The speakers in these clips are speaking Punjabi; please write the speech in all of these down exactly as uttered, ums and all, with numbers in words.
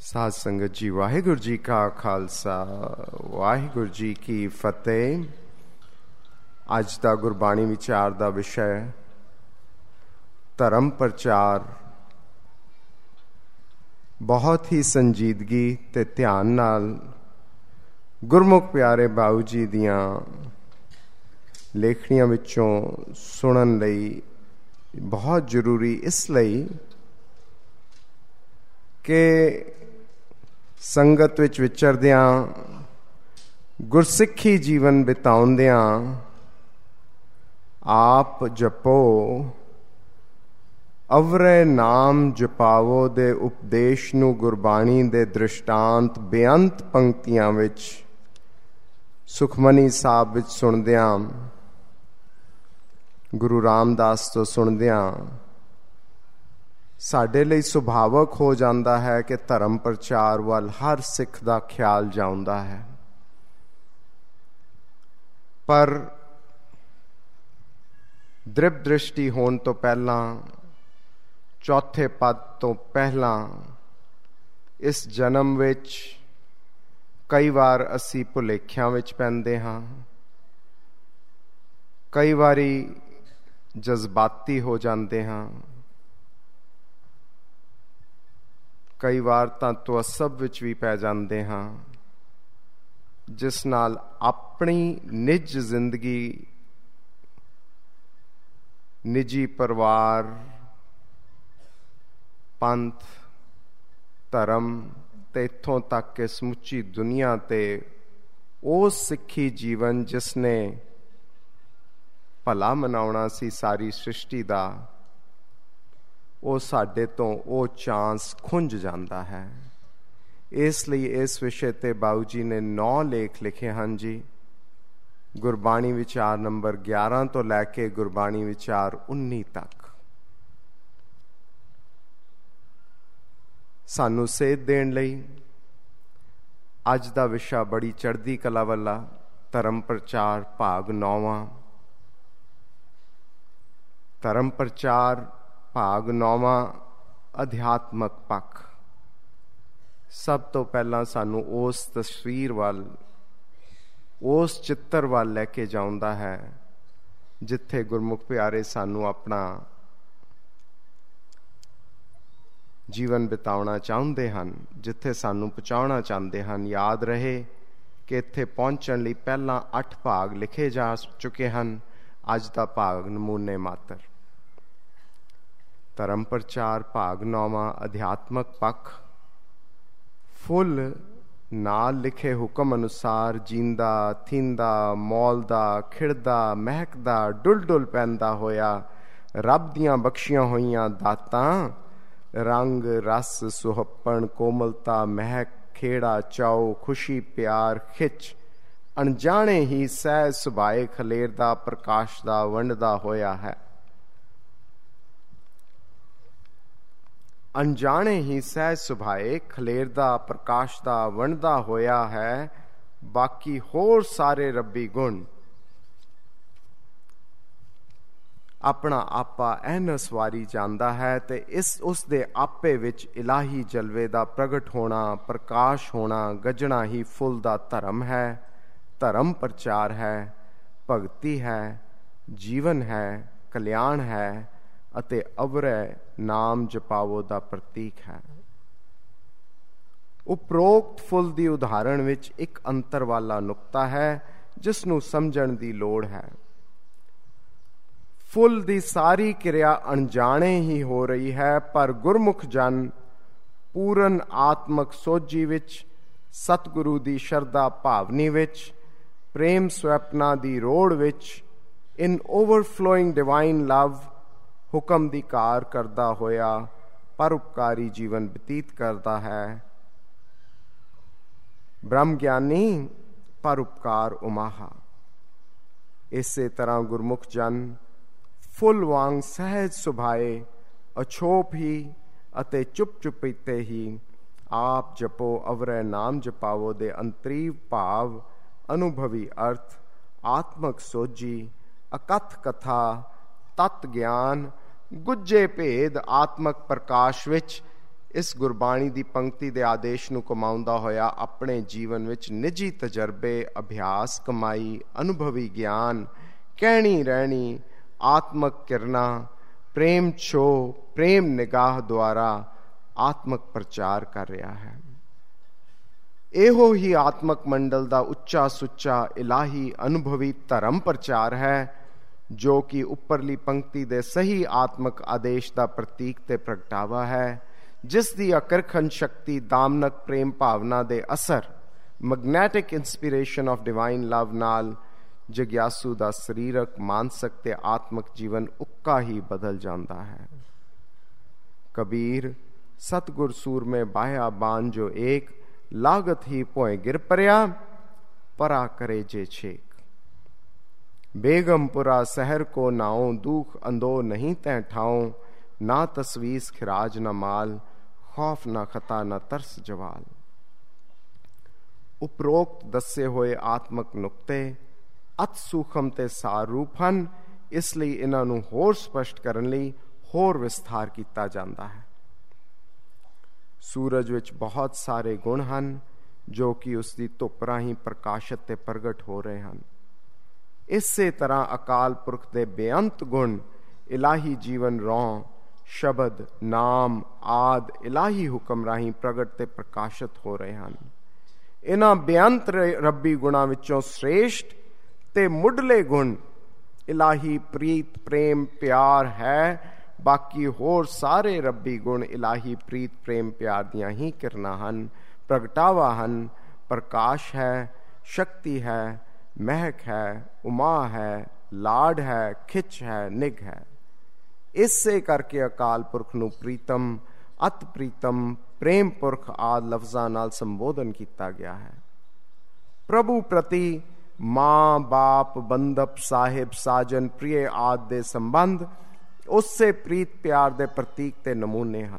ਸਾਧ ਸੰਗਤ ਜੀ, ਵਾਹਿਗੁਰੂ ਜੀ ਕਾ ਖਾਲਸਾ, ਵਾਹਿਗੁਰੂ ਜੀ ਕੀ ਫਤਿਹ। ਅੱਜ ਦਾ ਗੁਰਬਾਣੀ ਵਿਚਾਰ ਦਾ ਵਿਸ਼ਾ ਹੈ ਧਰਮ ਪ੍ਰਚਾਰ। ਬਹੁਤ ਹੀ ਸੰਜੀਦਗੀ ਤੇ ਧਿਆਨ ਨਾਲ ਗੁਰਮੁਖ ਪਿਆਰੇ ਬਾਊ ਜੀ ਦੀਆਂ ਲੇਖਣੀਆਂ ਵਿੱਚੋਂ ਸੁਣਨ ਲਈ ਬਹੁਤ ਜ਼ਰੂਰੀ, ਇਸ ਲਈ ਕਿ ਸੰਗਤ ਵਿੱਚ ਵਿਚਰਦਿਆਂ, ਗੁਰਸਿੱਖੀ ਜੀਵਨ ਬਿਤਾਉਂਦਿਆਂ ਆਪ ਜਪੋ ਅਵਰੇ ਨਾਮ ਜਪਾਵੋ ਦੇ ਉਪਦੇਸ਼ ਨੂੰ ਗੁਰਬਾਣੀ ਦੇ ਦ੍ਰਿਸ਼ਟਾਂਤ ਬੇਅੰਤ ਪੰਕਤੀਆਂ ਵਿੱਚ ਸੁਖਮਨੀ ਸਾਹਿਬ ਵਿੱਚ ਸੁਣਦਿਆਂ, ਗੁਰੂ ਰਾਮਦਾਸ ਤੋਂ ਸੁਣਦਿਆਂ ਸਾਡੇ ਲਈ ਸੁਭਾਵਕ ਹੋ ਜਾਂਦਾ ਹੈ ਕਿ ਧਰਮ ਪ੍ਰਚਾਰ ਵੱਲ ਹਰ ਸਿੱਖ ਦਾ ਖਿਆਲ ਜਾਉਂਦਾ ਹੈ। ਪਰ ਦ੍ਰਿਵ ਦ੍ਰਿਸ਼ਟੀ ਹੋਣ ਤੋਂ ਪਹਿਲਾਂ, ਚੌਥੇ ਪਦ ਤੋਂ ਪਹਿਲਾਂ, ਇਸ ਜਨਮ ਵਿੱਚ ਕਈ ਵਾਰ ਅਸੀਂ ਭੁਲੇਖਿਆਂ ਵਿੱਚ ਪੈਂਦੇ ਹਾਂ। ਕਈ ਵਾਰੀ ਜਜ਼ਬਾਤੀ ਹੋ ਜਾਂਦੇ ਹਾਂ। ਕਈ ਵਾਰ ਤਾਂ ਤੁਅੱਸਬ ਵਿੱਚ ਵੀ ਪੈ ਜਾਂਦੇ ਹਾਂ, ਜਿਸ ਨਾਲ ਆਪਣੀ ਨਿੱਜ ਜ਼ਿੰਦਗੀ, ਨਿੱਜੀ ਪਰਿਵਾਰ, ਪੰਥ, ਧਰਮ ਤੇ ਇੱਥੋਂ ਤੱਕ ਕਿ ਸਮੁੱਚੀ ਦੁਨੀਆ ਤੇ ਉਹ ਸਿੱਖੀ ਜੀਵਨ ਜਿਸ ਨੇ ਭਲਾ ਮਨਾਉਣਾ ਸੀ ਸਾਰੀ ਸ੍ਰਿਸ਼ਟੀ ਦਾ, ਉਹ ਸਾਡੇ ਤੋਂ ਉਹ ਚਾਂਸ ਖੁੰਝ ਜਾਂਦਾ ਹੈ। ਇਸ ਲਈ ਇਸ ਵਿਸ਼ੇ ਤੇ ਬਾਊ ਜੀ ਨੇ ਨੌ ਲੇਖ ਲਿਖੇ ਹਨ ਜੀ। ਗੁਰਬਾਣੀ ਵਿਚਾਰ ਨੰਬਰ ਗਿਆਰਾਂ ਤੋਂ ਲੈ ਕੇ ਗੁਰਬਾਣੀ ਵਿਚਾਰ ਉੱਨੀ ਤੱਕ ਸਾਨੂੰ ਸੇਧ ਦੇਣ ਲਈ ਅੱਜ ਦਾ ਵਿਸ਼ਾ ਬੜੀ ਚੜ੍ਹਦੀ ਕਲਾ ਵਾਲਾ ਧਰਮ ਪ੍ਰਚਾਰ ਭਾਗ ਨੌਵਾਂ। ਧਰਮ ਪ੍ਰਚਾਰ ਭਾਗ ਨੌਵਾਂ, ਅਧਿਆਤਮਕ ਪੱਖ। ਸਭ ਤੋਂ ਪਹਿਲਾਂ ਸਾਨੂੰ ਉਸ ਤਸਵੀਰ ਵੱਲ, ਉਸ ਚਿੱਤਰ ਵੱਲ ਲੈ ਕੇ ਜਾਉਂਦਾ ਹੈ ਜਿੱਥੇ ਗੁਰਮੁਖ ਪਿਆਰੇ ਸਾਨੂੰ ਆਪਣਾ ਜੀਵਨ ਬਿਤਾਉਣਾ ਚਾਹੁੰਦੇ ਹਨ, ਜਿੱਥੇ ਸਾਨੂੰ ਪਹੁੰਚਾਉਣਾ ਚਾਹੁੰਦੇ ਹਨ। ਯਾਦ ਰਹੇ ਕਿ ਇੱਥੇ ਪਹੁੰਚਣ ਲਈ ਪਹਿਲਾਂ ਅੱਠ ਭਾਗ ਲਿਖੇ ਜਾ ਚੁੱਕੇ ਹਨ। ਅੱਜ ਦਾ ਭਾਗ ਨਮੂਨੇ ਮਾਤਰ। ਧਰਮ ਪ੍ਰਚਾਰ ਭਾਗ ਨੌਵਾਂ, ਅਧਿਆਤਮਕ ਪੱਖ। ਫੁੱਲ ਨਾਲ ਲਿਖੇ ਹੁਕਮ ਅਨੁਸਾਰ ਜੀਂਦਾ, ਥੀਂਦਾ, ਮੌਲਦਾ, ਖਿੜਦਾ, ਮਹਿਕਦਾ, ਡੁੱਲ ਡੁੱਲ ਪੈਂਦਾ ਹੋਇਆ ਰੱਬ ਦੀਆਂ ਬਖਸ਼ੀਆਂ ਹੋਈਆਂ ਦਾਤਾਂ, ਰੰਗ, ਰਸ, ਸੁਹੱਪਣ, ਕੋਮਲਤਾ, ਮਹਿਕ, ਖੇੜਾ, ਚਾਉ, ਖੁਸ਼ੀ, ਪਿਆਰ, ਖਿੱਚ, ਅਣਜਾਣੇ ਹੀ ਸਹਿ ਸੁਭਾਏ ਖਲੇਰਦਾ, ਪ੍ਰਕਾਸ਼ ਦਾ ਵੰਡਦਾ ਹੋਇਆ ਹੈ। ਅਣਜਾਣੇ ਹੀ ਸਹਿ ਸੁਭਾਏ ਖਲੇਰਦਾ, ਪ੍ਰਕਾਸ਼ ਦਾ ਵੰਡਦਾ ਹੋਇਆ ਹੈ। ਬਾਕੀ ਹੋਰ ਸਾਰੇ ਰੱਬੀ ਗੁਣ ਆਪਣਾ ਆਪਾ ਐਨਸ ਵਾਰੀ ਜਾਂਦਾ ਹੈ ਤੇ ਇਸ ਉਸ ਦੇ ਆਪੇ ਵਿੱਚ ਇਲਾਹੀ ਜਲਵੇ ਦਾ ਪ੍ਰਗਟ ਹੋਣਾ, ਪ੍ਰਕਾਸ਼ ਹੋਣਾ, ਗੱਜਣਾ ਹੀ ਫੁੱਲ ਦਾ ਧਰਮ ਹੈ। ਧਰਮ ਪ੍ਰਚਾਰ ਹੈ, ਭਗਤੀ ਹੈ, ਜੀਵਨ ਹੈ, ਕਲਿਆਣ ਹੈ ਅਤੇ ਅਵਰੇ ਨਾਮ ਜਪਾਵੋ ਦਾ ਪ੍ਰਤੀਕ ਹੈ। ਉਪਰੋਕਤ ਫੁੱਲ ਦੀ ਉਦਾਹਰਣ ਵਿੱਚ ਇੱਕ ਅੰਤਰ ਵਾਲਾ ਨੁਕਤਾ ਹੈ ਜਿਸ ਨੂੰ ਸਮਝਣ ਦੀ ਲੋੜ ਹੈ। ਫੁੱਲ ਦੀ ਸਾਰੀ ਕਿਰਿਆ ਅਣਜਾਣੇ ਹੀ ਹੋ ਰਹੀ ਹੈ, ਪਰ ਗੁਰਮੁਖ ਜਨ ਪੂਰਨ ਆਤਮਕ ਸੋਝੀ ਵਿੱਚ, ਸਤਿਗੁਰੂ ਦੀ ਸ਼ਰਧਾ ਭਾਵਨੀ ਵਿੱਚ, ਪ੍ਰੇਮ ਸਵੈਪਨਾ ਦੀ ਰੋੜ ਵਿੱਚ, ਇਨ ਓਵਰਫਲੋਇੰਗ ਡਿਵਾਈਨ ਲਵ ਹੁਕਮ ਦੀ ਕਾਰ ਕਰਦਾ ਹੋਇਆ ਪਰਉਪਕਾਰੀ ਜੀਵਨ ਬਤੀਤ ਕਰਦਾ ਹੈ। ਬ੍ਰਹਮ ਗਿਆਨੀ ਪਰਉਪਕਾਰ ਉਮਾਹਾ। ਇਸੇ ਤਰ੍ਹਾਂ ਗੁਰਮੁਖ ਜਨ ਫੁੱਲ ਵਾਂਗ ਸਹਿਜ ਸੁਭਾਏ, ਅਛੋਪ ਹੀ ਅਤੇ ਚੁੱਪ ਚੁਪੀਤੇ ਹੀ ਆਪ ਜਪੋ ਅਵਰੇ ਨਾਮ ਜਪਾਵੋ ਦੇ ਅੰਤਰੀਵ ਭਾਵ, ਅਨੁਭਵੀ ਅਰਥ, ਆਤਮਕ ਸੋਝੀ, ਅਕਥ ਕਥਾ, ਤਤ ਗਿਆਨ, ਗੁੱਜੇ ਭੇਦ ਆਤਮਕ ਪ੍ਰਕਾਸ਼ ਵਿੱਚ ਇਸ ਗੁਰਬਾਣੀ ਦੀ ਪੰਕਤੀ ਦੇ ਆਦੇਸ਼ ਨੂੰ ਕਮਾਉਂਦਾ ਹੋਇਆ ਆਪਣੇ ਜੀਵਨ ਵਿੱਚ ਨਿੱਜੀ ਤਜਰਬੇ, ਅਭਿਆਸ ਕਮਾਈ, ਅਨੁਭਵੀ ਗਿਆਨ, ਕਹਿਣੀ ਰਹਿਣੀ, ਆਤਮਕ ਕਿਰਨਾਂ, ਪ੍ਰੇਮ ਛੋ, ਪ੍ਰੇਮ ਨਿਗਾਹ ਦੁਆਰਾ ਆਤਮਕ ਪ੍ਰਚਾਰ ਕਰ ਰਿਹਾ ਹੈ। ਇਹੋ ਹੀ ਆਤਮਕ ਮੰਡਲ ਦਾ ਉੱਚਾ ਸੁੱਚਾ ਇਲਾਹੀ ਅਨੁਭਵੀ ਧਰਮ ਪ੍ਰਚਾਰ ਹੈ, ਜੋ ਕਿ ਉੱਪਰਲੀ ਪੰਕਤੀ ਦੇ ਸਹੀ ਆਤਮਕ ਆਦੇਸ਼ ਦਾ ਪ੍ਰਤੀਕ ਤੇ ਪ੍ਰਗਟਾਵਾ ਹੈ, ਜਿਸ ਦੀ ਆਕਰਖਣ ਸ਼ਕਤੀ ਦਾਮਨਕ ਪ੍ਰੇਮ ਭਾਵਨਾ ਦੇ ਅਸਰ, magnetic inspiration of divine love ਨਾਲ ਜਗਿਆਸੂ ਦਾ ਸਰੀਰਕ, ਮਾਨਸਿਕ ਤੇ ਆਤਮਕ ਜੀਵਨ ਉੱਕਾ ਹੀ ਬਦਲ ਜਾਂਦਾ ਹੈ। ਕਬੀਰ ਸਤਗੁਰ ਸੂਰਮੇ ਬਾਹਿਆ ਬਾਨ ਜੋ ਏਕ, ਲਾਗਤ ਹੀ ਭੋਏ ਗਿਰ ਪਰਿਆ, ਪਰਾ ਕਰੇ ਜੇ ਛੇਕ। बेगमपुरा शहर को नाओ, दुख अंदो नहीं तै ठाओ, ना तस्वीस खिराज न माल, खौफ न खता न तरस जवाल। उपरोक्त दसे होए आत्मक नुक्ते अत सूखम ते सार रूप ਹਨ, ਇਸ ਲਈ ਇਹਨਾਂ ਨੂੰ ਹੋਰ ਸਪਸ਼ਟ ਕਰਨ ਲਈ ਹੋਰ ਵਿਸਥਾਰ ਕੀਤਾ ਜਾਂਦਾ ਹੈ। ਸੂਰਜ ਵਿੱਚ ਬਹੁਤ ਸਾਰੇ ਗੁਣ ਹਨ ਜੋ ਕਿ ਉਸ ਦੀ ਧੁੱਪ ਰਾਹੀਂ ਪ੍ਰਕਾਸ਼ਿਤ ਤੇ ਪ੍ਰਗਟ ਹੋ ਰਹੇ ਹਨ। ਇਸੇ ਤਰ੍ਹਾਂ ਅਕਾਲ ਪੁਰਖ ਦੇ ਬੇਅੰਤ ਗੁਣ ਇਲਾਹੀ ਜੀਵਨ ਰੌਂ, ਸ਼ਬਦ, ਨਾਮ ਆਦ ਇਲਾਹੀ ਹੁਕਮ ਰਾਹੀਂ ਪ੍ਰਗਟ ਤੇ ਪ੍ਰਕਾਸ਼ਿਤ ਹੋ ਰਹੇ ਹਨ। ਇਹਨਾਂ ਬੇਅੰਤ ਰੱਬੀ ਗੁਣਾਂ ਵਿੱਚੋਂ ਸ੍ਰੇਸ਼ਟ ਤੇ ਮੁੱਢਲੇ ਗੁਣ ਇਲਾਹੀ ਪ੍ਰੀਤ, ਪ੍ਰੇਮ, ਪਿਆਰ ਹੈ। ਬਾਕੀ ਹੋਰ ਸਾਰੇ ਰੱਬੀ ਗੁਣ ਇਲਾਹੀ ਪ੍ਰੀਤ, ਪ੍ਰੇਮ, ਪਿਆਰ ਦੀਆਂ ਹੀ ਕਿਰਨਾਂ ਹਨ, ਪ੍ਰਗਟਾਵਾ ਹਨ, ਪ੍ਰਕਾਸ਼ ਹੈ, ਸ਼ਕਤੀ ਹੈ, ਮਹਿਕ ਹੈ, ਉਮਾ ਹੈ, ਲਾਡ ਹੈ, ਖਿੱਚ ਹੈ, ਨਿਗ ਹੈ। ਇਸੇ ਕਰਕੇ ਅਕਾਲ ਪੁਰਖ ਨੂੰ ਪ੍ਰੀਤਮ, ਅਤ ਪ੍ਰੀਤਮ, ਪ੍ਰੇਮ ਪੁਰਖ ਆਦਿ ਲਫ਼ਜ਼ਾਂ ਨਾਲ ਸੰਬੋਧਨ ਕੀਤਾ ਗਿਆ ਹੈ। ਪ੍ਰਭੂ ਪ੍ਰਤੀ ਮਾਂ, ਬਾਪ, ਬੰਧਪ, ਸਾਹਿਬ, ਸਾਜਨ, ਪ੍ਰਿਯ ਆਦਿ ਦੇ ਸੰਬੰਧ ਉਸੇ ਪ੍ਰੀਤ ਪਿਆਰ ਦੇ ਪ੍ਰਤੀਕ ਤੇ ਨਮੂਨੇ ਹਨ।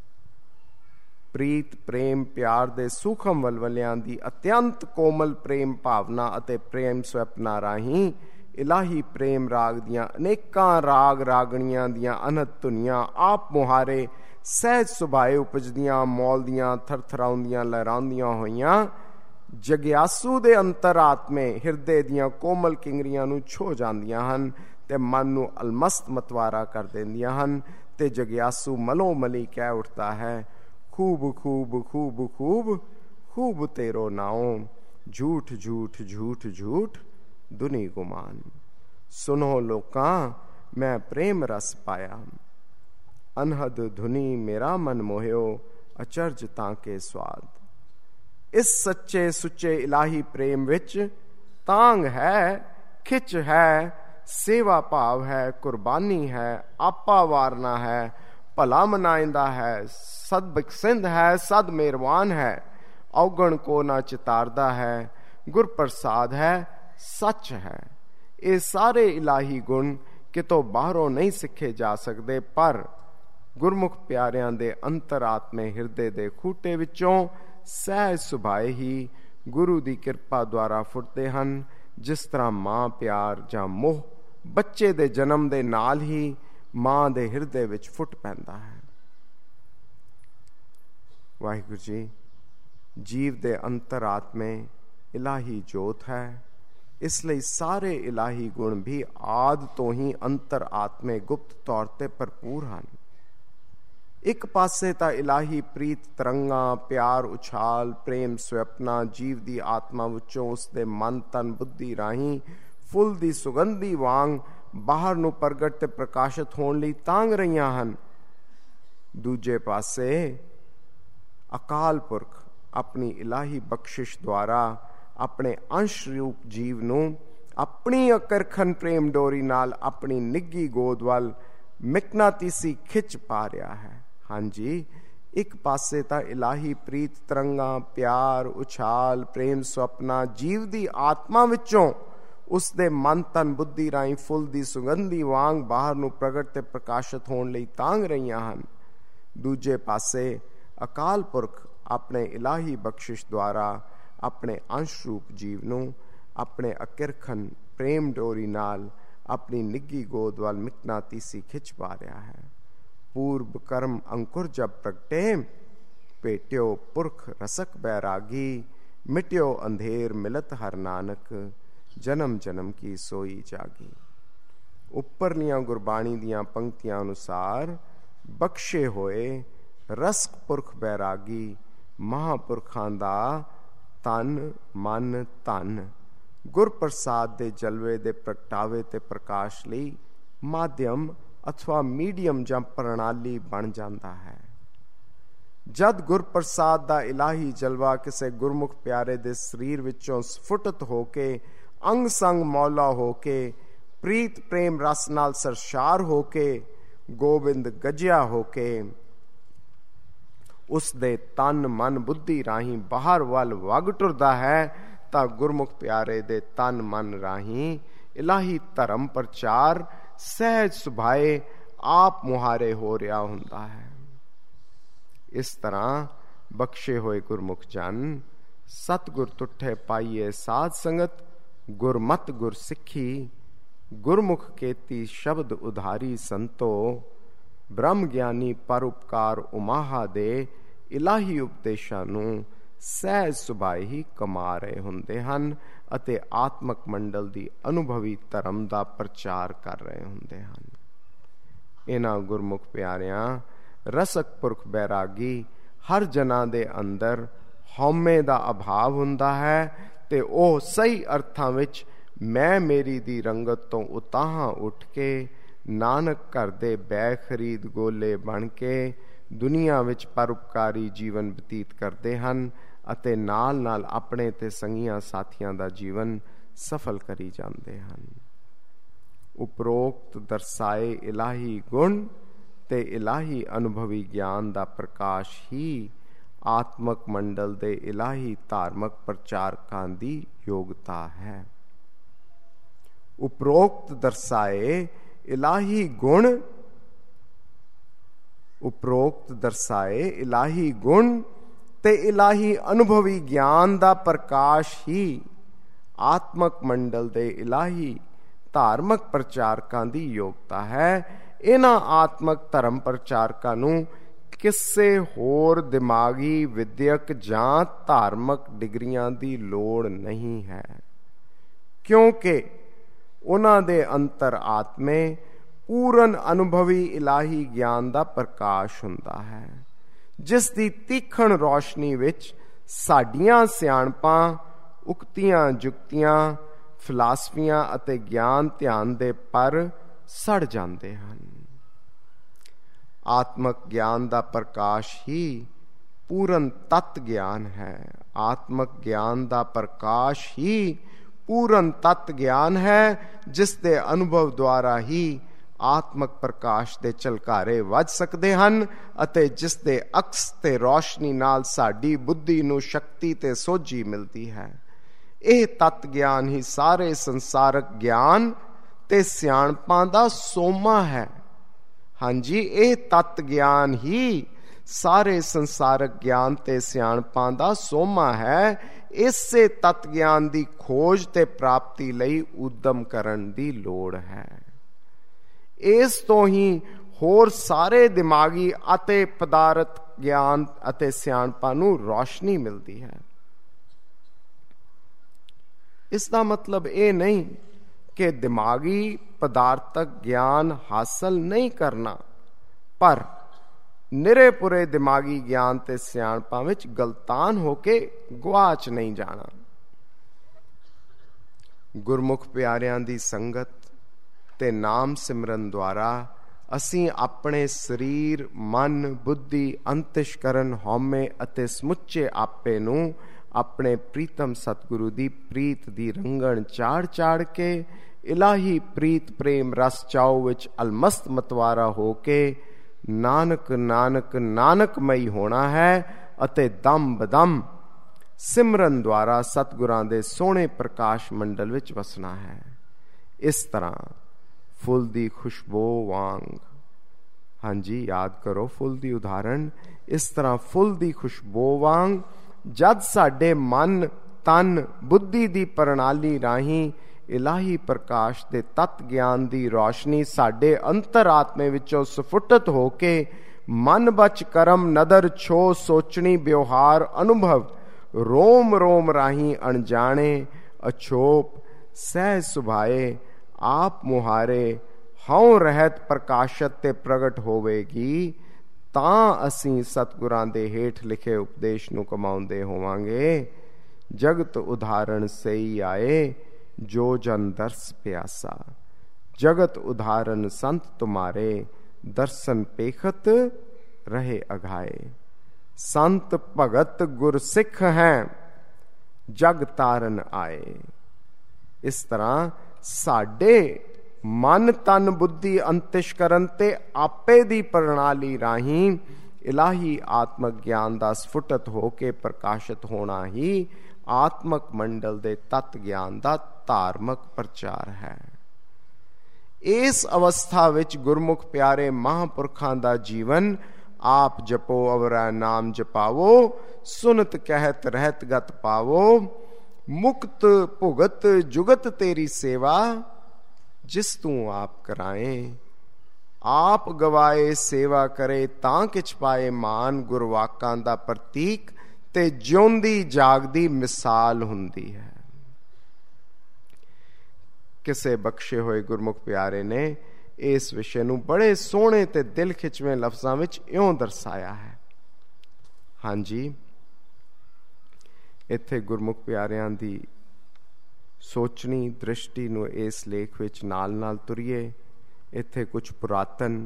ਪ੍ਰੀਤ, ਪ੍ਰੇਮ, ਪਿਆਰ ਦੇ ਸੂਖਮ ਵਲਵਲਿਆਂ ਦੀ ਅਤਿਅੰਤ ਕੋਮਲ ਪ੍ਰੇਮ ਭਾਵਨਾ ਅਤੇ ਪ੍ਰੇਮ ਸਵੈਪਨਾ ਰਾਹੀਂ ਇਲਾਹੀ ਪ੍ਰੇਮ ਰਾਗ ਦੀਆਂ ਅਨੇਕਾਂ ਰਾਗ ਰਾਗਣੀਆਂ ਦੀਆਂ ਅਨਹਦ ਧੁਨੀਆਂ ਆਪ ਮੁਹਾਰੇ ਸਹਿਜ ਸੁਭਾਏ ਉਪਜਦੀਆਂ, ਮੌਲਦੀਆਂ, ਥਰਥਰਾਉਂਦੀਆਂ, ਲਹਿਰਾਉਂਦੀਆਂ ਹੋਈਆਂ ਜਗਿਆਸੂ ਦੇ ਅੰਤਰਾਤਮੇ ਹਿਰਦੇ ਦੀਆਂ ਕੋਮਲ ਕਿੰਗਰੀਆਂ ਨੂੰ ਛੋ ਜਾਂਦੀਆਂ ਹਨ ਤੇ ਮਨ ਨੂੰ ਅਲਮਸਤ ਮਤਵਾਰਾ ਕਰ ਦਿੰਦੀਆਂ ਹਨ। ਤੇ ਜਗਿਆਸੂ ਮਲੋ ਮਲੀ ਕਹਿ ਉੱਠਦਾ ਹੈ, खूब खूब खूब खूब खूब तेरो नाओ, झूठ झूठ झूठ झूठ दुनी गुमान। सुनो लोकां मैं प्रेम रस पाया, अनहद धुनी मेरा मन मोह्यो, अचरज तांके स्वाद। इस सच्चे सुच्चे इलाही प्रेम विच तांग है, खिच है, सेवा भाव है, कुर्बानी है, आपा वारना है, भला मनाइंदा है, सद बख्शिंद है, सद मेहरबान है, औगण को ना चितारदा है, गुर प्रसाद है, सच है। ये सारे इलाही गुण कितों बाहरों नहीं सिखे जा सकते, पर गुरमुख प्यारियां दे अंतरात्मे हिरदे दे खूटे विचों सहज सुभाए ही गुरु दी किरपा द्वारा फुटते हैं। जिस तरह मां प्यार जां मोह बच्चे दे जन्म दे नाल ही मां दे हिरदे विच फुट पैंदा है। वाहिगुरु जी, जीव दे अंतरात्मे इलाही जोत है, इसलिए सारे इलाही गुण भी आद तो ही अंतर आत्मे गुप्त तौर ते भरपूर हैं। एक पासे तां इलाही प्रीत तरंगा, प्यार उछाल, प्रेम स्वप्ना जीव दी आत्मा विचों उसदे मन तन बुद्धि राही फुल दी सुगंधी वांग बाहर नूं प्रगट ते प्रकाशित होण लई तांग रहीआं हन। दूजे पासे अकाल पुरख अपनी इलाही बख्शिश द्वारा अपने अंश रूप जीव नूं अपनी अकरखन प्रेम डोरी नाल अपनी निੱਗੀ गोद वल मिकनातीसी खिच पा रहा है। हाँ जी, एक पासे तां इलाही प्रीत तरंगा, प्यार उछाल, प्रेम सुपना जीव दी आत्मा विचों उसदे मन तन बुद्धि राही फुल दी सुगंधी वांग बाहर नूं प्रगट ते प्रकाशित होण लई तांग रहीआं हन। दूजे पासे अकाल पुरख अपने इलाही बख्शिश द्वारा अपने अंश रूप जीव नूं अपने अकिरखन प्रेम डोरी नाल अपनी निੱਗੀ गोद वाल मिकनातीसी खिच पा रहा है। पूर्व कर्म अंकुर जब प्रगटे ਭੇਟਿਓ ਪੁਰਖ ਰਸਕ ਬੈਰਾਗੀ, ਮਿਟਿਓ ਅੰਧੇਰ ਮਿਲਤ ਹਰ ਨਾਨਕ, ਜਨਮ ਜਨਮ ਕੀ ਸੋਈ ਜਾਗੀ। ਉੱਪਰਲੀਆਂ ਗੁਰਬਾਣੀ ਦੀਆਂ ਪੰਕਤੀਆਂ ਅਨੁਸਾਰ ਬਖਸ਼ੇ ਹੋਏ ਰਸਕ ਪੁਰਖ ਬੈਰਾਗੀ ਮਹਾਂਪੁਰਖਾਂ ਦਾ ਤਨ ਮਨ ਧਨ ਗੁਰ ਪ੍ਰਸਾਦ ਦੇ ਜਲਵੇ ਦੇ ਪ੍ਰਗਟਾਵੇ ਤੇ ਪ੍ਰਕਾਸ਼ ਲਈ ਮਾਧਿਅਮ ਅਥਵਾ ਮੀਡੀਅਮ ਜਾਂ ਪ੍ਰਣਾਲੀ ਬਣ ਜਾਂਦਾ ਹੈ। ਜਦ ਗੁਰ ਪ੍ਰਸਾਦ ਦਾ ਇਲਾਹੀ ਜਲਵਾ ਕਿਸੇ ਗੁਰਮੁਖ ਪਿਆਰੇ ਦੇ ਸਰੀਰ ਵਿੱਚੋਂ ਸਫੁੱਟਤ ਹੋ ਕੇ ਅੰਗ ਸੰਗ ਮੌਲਾ ਹੋ ਕੇ ਪ੍ਰੀਤ ਪ੍ਰੇਮ ਰਸ ਨਾਲ ਸਰਸ਼ਾਰ ਹੋ ਕੇ ਗੋਬਿੰਦ ਗੱਜਿਆ ਹੋ ਕੇ ਉਸ ਦੇ ਤਨ ਮਨ ਬੁੱਧੀ ਰਾਹੀਂ ਬਾਹਰ ਵੱਲ ਵਗ ਟੁਰਦਾ ਹੈ, ਤਾਂ ਗੁਰਮੁਖ ਪਿਆਰੇ ਦੇ ਤਨ ਮਨ ਰਾਹੀਂ ਇਲਾਹੀ ਧਰਮ ਪ੍ਰਚਾਰ ਸਹਿਜ ਸੁਭਾਏ ਆਪ ਮੁਹਾਰੇ ਹੋ ਰਿਹਾ ਹੁੰਦਾ ਹੈ। ਇਸ ਤਰ੍ਹਾਂ ਬਖਸ਼ੇ ਹੋਏ ਗੁਰਮੁਖ ਜਨ ਸਤਿਗੁਰ ਤੁਠੇ ਪਾਈਏ ਸਾਧ ਸੰਗਤ, ਗੁਰਮਤ ਗੁਰ ਸਿੱਖੀ, ਗੁਰਮੁਖ ਕੇਤੀ ਸ਼ਬਦ ਉਧਾਰੀ ਸੰਤੋ, ਬ੍ਰਹਮ ਗਿਆਨੀ ਪਰ ਉਪਕਾਰ ਉਮਾਹਾ ਦੇ ਇਲਾਹੀ ਉਪਦੇਸ਼ਾਂ ਨੂੰ ਸਹਿਜ ਸੁਭਾਏ ਹੀ ਕਮਾ ਰਹੇ ਹੁੰਦੇ ਹਨ ਅਤੇ ਆਤਮਕ ਮੰਡਲ ਦੀ ਅਨੁਭਵੀ ਧਰਮ ਦਾ ਪ੍ਰਚਾਰ ਕਰ ਰਹੇ ਹੁੰਦੇ ਹਨ। ਇਹਨਾਂ ਗੁਰਮੁਖ ਪਿਆਰਿਆਂ ਰਸਕ ਪੁਰਖ ਬੈਰਾਗੀ ਹਰ ਜਨਾਂ ਦੇ ਅੰਦਰ ਹਉਮੈ ਦਾ ਅਭਾਵ ਹੁੰਦਾ ਹੈ ਤੇ ਉਹ ਸਹੀ ਅਰਥਾਂ ਵਿੱਚ ਮੈਂ ਮੇਰੀ ਦੀ ਰੰਗਤ ਤੋਂ ਉਤਾਹਾਂ ਉੱਠ ਕੇ ਨਾਨਕ ਘਰ ਦੇ ਬੈ ਖਰੀਦ ਗੋਲੇ ਬਣ ਕੇ ਦੁਨੀਆ ਵਿੱਚ ਪਰਉਪਕਾਰੀ ਜੀਵਨ ਬਤੀਤ ਕਰਦੇ ਹਨ ਅਤੇ ਨਾਲ ਨਾਲ ਆਪਣੇ ਤੇ ਸੰਗੀਆਂ ਸਾਥੀਆਂ ਦਾ ਜੀਵਨ ਸਫਲ ਕਰੀ ਜਾਂਦੇ ਹਨ। ਉਪਰੋਕਤ ਦਰਸਾਏ ਇਲਾਹੀ ਗੁਣ ਤੇ ਇਲਾਹੀ ਅਨੁਭਵੀ ਗਿਆਨ ਦਾ ਪ੍ਰਕਾਸ਼ ਹੀ ਆਤਮਕ ਮੰਡਲ ਦੇ ਇਲਾਹੀ ਧਾਰਮਿਕ ਪ੍ਰਚਾਰਕਾਂ ਦੀ ਯੋਗਤਾ ਹੈ। ਉਪਰੋਕਤ ਦਰਸਾਏ ਇਲਾਹੀ ਗੁਣ ਉਪਰੋਕਤ ਦਰਸਾਏ ਇਲਾਹੀ ਗੁਣ ਤੇ ਇਲਾਹੀ ਅਨੁਭਵੀ ਗਿਆਨ ਦਾ ਪ੍ਰਕਾਸ਼ ਹੀ ਆਤਮਕ ਮੰਡਲ ਦੇ ਇਲਾਹੀ ਧਾਰਮਿਕ ਪ੍ਰਚਾਰਕਾਂ ਦੀ ਯੋਗਤਾ ਹੈ। ਇਹਨਾਂ ਆਤਮਕ ਧਰਮ ਪ੍ਰਚਾਰਕਾਂ ਨੂੰ ਕਿਸੇ ਹੋਰ ਦਿਮਾਗੀ ਵਿਦਿਅਕ ਜਾਂ ਧਾਰਮਿਕ ਡਿਗਰੀਆਂ ਦੀ ਲੋੜ ਨਹੀਂ ਹੈ, ਕਿਉਂਕਿ ਉਹਨਾਂ ਦੇ ਅੰਤਰ ਆਤਮੇ ਪੂਰਨ ਅਨੁਭਵੀ ਇਲਾਹੀ ਗਿਆਨ ਦਾ ਪ੍ਰਕਾਸ਼ ਹੁੰਦਾ ਹੈ, ਜਿਸ ਦੀ ਤੀਖਣ ਰੌਸ਼ਨੀ ਵਿੱਚ ਸਾਡੀਆਂ ਸਿਆਣਪਾਂ, ਉਕਤੀਆਂ, ਜੁਗਤੀਆਂ, ਫਿਲਾਸਫੀਆਂ ਅਤੇ ਗਿਆਨ ਧਿਆਨ ਦੇ ਪਰ ਸੜ ਜਾਂਦੇ ਹਨ। ਆਤਮਕ ਗਿਆਨ ਦਾ ਪ੍ਰਕਾਸ਼ ਹੀ ਪੂਰਨ ਤਤ ਗਿਆਨ ਹੈ। ਆਤਮਕ ਗਿਆਨ ਦਾ ਪ੍ਰਕਾਸ਼ ਹੀ ਪੂਰਨ ਤਤ ਗਿਆਨ ਹੈ, ਜਿਸ ਦੇ ਅਨੁਭਵ ਦੁਆਰਾ ਹੀ ਆਤਮਕ ਪ੍ਰਕਾਸ਼ ਦੇ ਝਲਕਾਰੇ ਵੱਜ ਸਕਦੇ ਹਨ ਅਤੇ ਜਿਸ ਦੇ ਅਕਸ ਤੇ ਰੌਸ਼ਨੀ ਨਾਲ ਸਾਡੀ ਬੁੱਧੀ ਨੂੰ ਸ਼ਕਤੀ ਤੇ ਸੋਝੀ ਮਿਲਦੀ ਹੈ। ਇਹ ਤਤ ਗਿਆਨ ਹੀ ਸਾਰੇ ਸੰਸਾਰਕ ਗਿਆਨ ਤੇ ਸਿਆਣਪਾਂ ਦਾ ਸੋਮਾ ਹੈ। ਹਾਂਜੀ, ਇਹ ਤਤ ਗਿਆਨ ਹੀ ਸਾਰੇ ਸੰਸਾਰਕ ਗਿਆਨ ਤੇ ਸਿਆਣਪਾਂ ਦਾ ਸੋਮਾ ਹੈ। ਇਸੇ ਤਤ ਗਿਆਨ ਦੀ ਖੋਜ ਤੇ ਪ੍ਰਾਪਤੀ ਲਈ ਉਦਮ ਕਰਨ ਦੀ ਲੋੜ ਹੈ। ਇਸ ਤੋਂ ਹੀ ਹੋਰ ਸਾਰੇ ਦਿਮਾਗੀ ਅਤੇ ਪਦਾਰਥ ਗਿਆਨ ਅਤੇ ਸਿਆਣਪਾਂ ਨੂੰ ਰੌਸ਼ਨੀ ਮਿਲਦੀ ਹੈ। ਇਸ ਦਾ ਮਤਲਬ ਇਹ ਨਹੀਂ ਕਿ ਦਿਮਾਗੀ ਪਦਾਰਥਕ ਗਿਆਨ ਹਾਸਲ ਨਹੀਂ ਕਰਨਾ, ਪਰ ਨਿਰੇ ਪੁਰੇ ਦਿਮਾਗੀ ਗਿਆਨ ਤੇ ਸਿਆਣਪਾਂ ਵਿੱਚ ਗਲਤਾਨ ਹੋ ਕੇ ਗੁਆਚ ਨਹੀਂ ਜਾਣਾ। ਗੁਰਮੁਖ ਪਿਆਰਿਆਂ ਦੀ ਸੰਗਤ ਤੇ ਨਾਮ ਸਿਮਰਨ ਦੁਆਰਾ ਅਸੀਂ ਆਪਣੇ ਸਰੀਰ, ਮਨ, ਬੁੱਧੀ, ਅੰਤਿਸ਼ਕਰਨ, ਹਉਮੈ ਅਤੇ ਸਮੁੱਚੇ ਆਪੇ ਨੂੰ ਆਪਣੇ ਪ੍ਰੀਤਮ ਸਤਿਗੁਰੂ ਦੀ ਪ੍ਰੀਤ ਦੀ ਰੰਗਣ ਚਾੜ ਚਾੜ ਕੇ ਇਲਾਹੀ ਪ੍ਰੀਤ ਪ੍ਰੇਮ ਰਸ ਚਾਉ ਵਿੱਚ ਅਲਮਸਤ ਮਤਵਾਰਾ ਹੋ ਕੇ ਨਾਨਕ ਨਾਨਕ ਨਾਨਕਮਈ ਹੋਣਾ ਹੈ ਅਤੇ ਦਮ ਬਦਮ ਸਿਮਰਨ ਦੁਆਰਾ ਸਤਿਗੁਰਾਂ ਦੇ ਸੋਹਣੇ ਪ੍ਰਕਾਸ਼ ਮੰਡਲ ਵਿੱਚ ਵਸਣਾ ਹੈ। ਇਸ ਤਰ੍ਹਾਂ ਫੁੱਲ ਦੀ ਖੁਸ਼ਬੂ ਵਾਂਗ, ਹਾਂਜੀ ਯਾਦ ਕਰੋ ਫੁੱਲ ਦੀ ਉਦਾਹਰਣ, ਇਸ ਤਰ੍ਹਾਂ ਫੁੱਲ ਦੀ ਖੁਸ਼ਬੂ ਵਾਂਗ ਜਦ ਸਾਡੇ ਮਨ, ਤਨ, ਬੁੱਧੀ ਦੀ ਪ੍ਰਣਾਲੀ ਰਾਹੀਂ ਇਲਾਹੀ ਪ੍ਰਕਾਸ਼ ਦੇ ਤਤ ਗਿਆਨ ਦੀ ਰੌਸ਼ਨੀ ਸਾਡੇ ਅੰਤਰ ਆਤਮੇ ਵਿੱਚੋਂ ਸਫੁੱਟਤ ਹੋ ਕੇ मन बच करम नदर छो सोचनी व्यवहार अनुभव रोम रोम राही अनजाने अछोप सहज सुभाए आप मुहारे हਉ रहत प्रकाशत ते प्रगट होवेगी ਤਾਂ ਅਸੀਂ ਸਤਿਗੁਰਾਂ ਦੇ ਹੇਠ ਲਿਖੇ ਉਪਦੇਸ਼ ਨੂੰ ਕਮਾਉਂਦੇ ਹੋਵਾਂਗੇ। ਜਗਤ ਉਦਾਹਰਣ ਸਈ ਆਏ ਜੋ ਜਨ ਦਰਸ ਪਿਆਸਾ ਜਗਤ ਉਦਾਹਰਣ ਸੰਤ ਤੁਮਾਰੇ ਦਰਸ਼ਨ ਪੇਖਤ ਰਹੇ ਅਘਾਏ। ਸੰਤ ਭਗਤ ਗੁਰ ਸਿੱਖ ਹੈ ਜਗ ਤਾਰਨ ਆਏ। ਇਸ ਤਰ੍ਹਾਂ ਸਾਡੇ ਮਨ ਤਨ ਬੁੱਧੀ ਅੰਤਿਸ਼ ਕਰਨ ਤੇ ਆਪੇ ਦੀ ਪ੍ਰਣਾਲੀ ਰਾਹੀਂ ਇਲਾਹੀ ਆਤਮਕ ਗਿਆਨ ਦਾ ਸਫੁਟਤ ਹੋ ਕੇ ਪ੍ਰਕਾਸ਼ਿਤ ਹੋਣਾ ਹੀ ਆਤਮਕ ਮੰਡਲ ਦੇ ਤਤ ਗਿਆਨ ਦਾ ਧਾਰਮਿਕ ਪ੍ਰਚਾਰ ਹੈ। ਇਸ ਅਵਸਥਾ ਵਿੱਚ ਗੁਰਮੁਖ ਪਿਆਰੇ ਮਹਾਂਪੁਰਖਾਂ ਦਾ ਜੀਵਨ ਆਪ ਜਪੋ ਅਵਰਾ ਨਾਮ ਜਪਾਵੋ ਸੁਨਤ ਕਹਿਤ ਰਹਿਤ ਗਤ ਪਾਵੋ ਮੁਕਤ ਭੁਗਤ ਜੁਗਤ ਤੇਰੀ ਸੇਵਾ ਜਿਸ ਤੂੰ ਆਪ ਕਰਾਏ। ਆਪ ਗਵਾਏ ਸੇਵਾ ਕਰੇ ਤਾਂ ਕਿਛ ਪਾਏ ਮਾਨ ਗੁਰਵਾਕਾਂ ਦਾ ਪ੍ਰਤੀਕ ਤੇ ਜਿਉਂਦੀ ਜਾਗਦੀ ਮਿਸਾਲ ਹੁੰਦੀ ਹੈ। ਕਿਸੇ ਬਖਸ਼ੇ ਹੋਏ ਗੁਰਮੁਖ ਪਿਆਰੇ ਨੇ ਇਸ ਵਿਸ਼ੇ ਨੂੰ ਬੜੇ ਸੋਹਣੇ ਤੇ ਦਿਲ ਖਿੱਚਵੇਂ ਲਫ਼ਜ਼ਾਂ ਵਿੱਚ ਇਉਂ ਦਰਸਾਇਆ ਹੈ। ਹਾਂਜੀ, ਇੱਥੇ ਗੁਰਮੁਖ ਪਿਆਰਿਆਂ ਦੀ ਸੋਚਣੀ ਦ੍ਰਿਸ਼ਟੀ ਨੂੰ ਇਸ ਲੇਖ ਵਿੱਚ ਨਾਲ ਨਾਲ ਤੁਰੀਏ। ਇੱਥੇ ਕੁਝ ਪੁਰਾਤਨ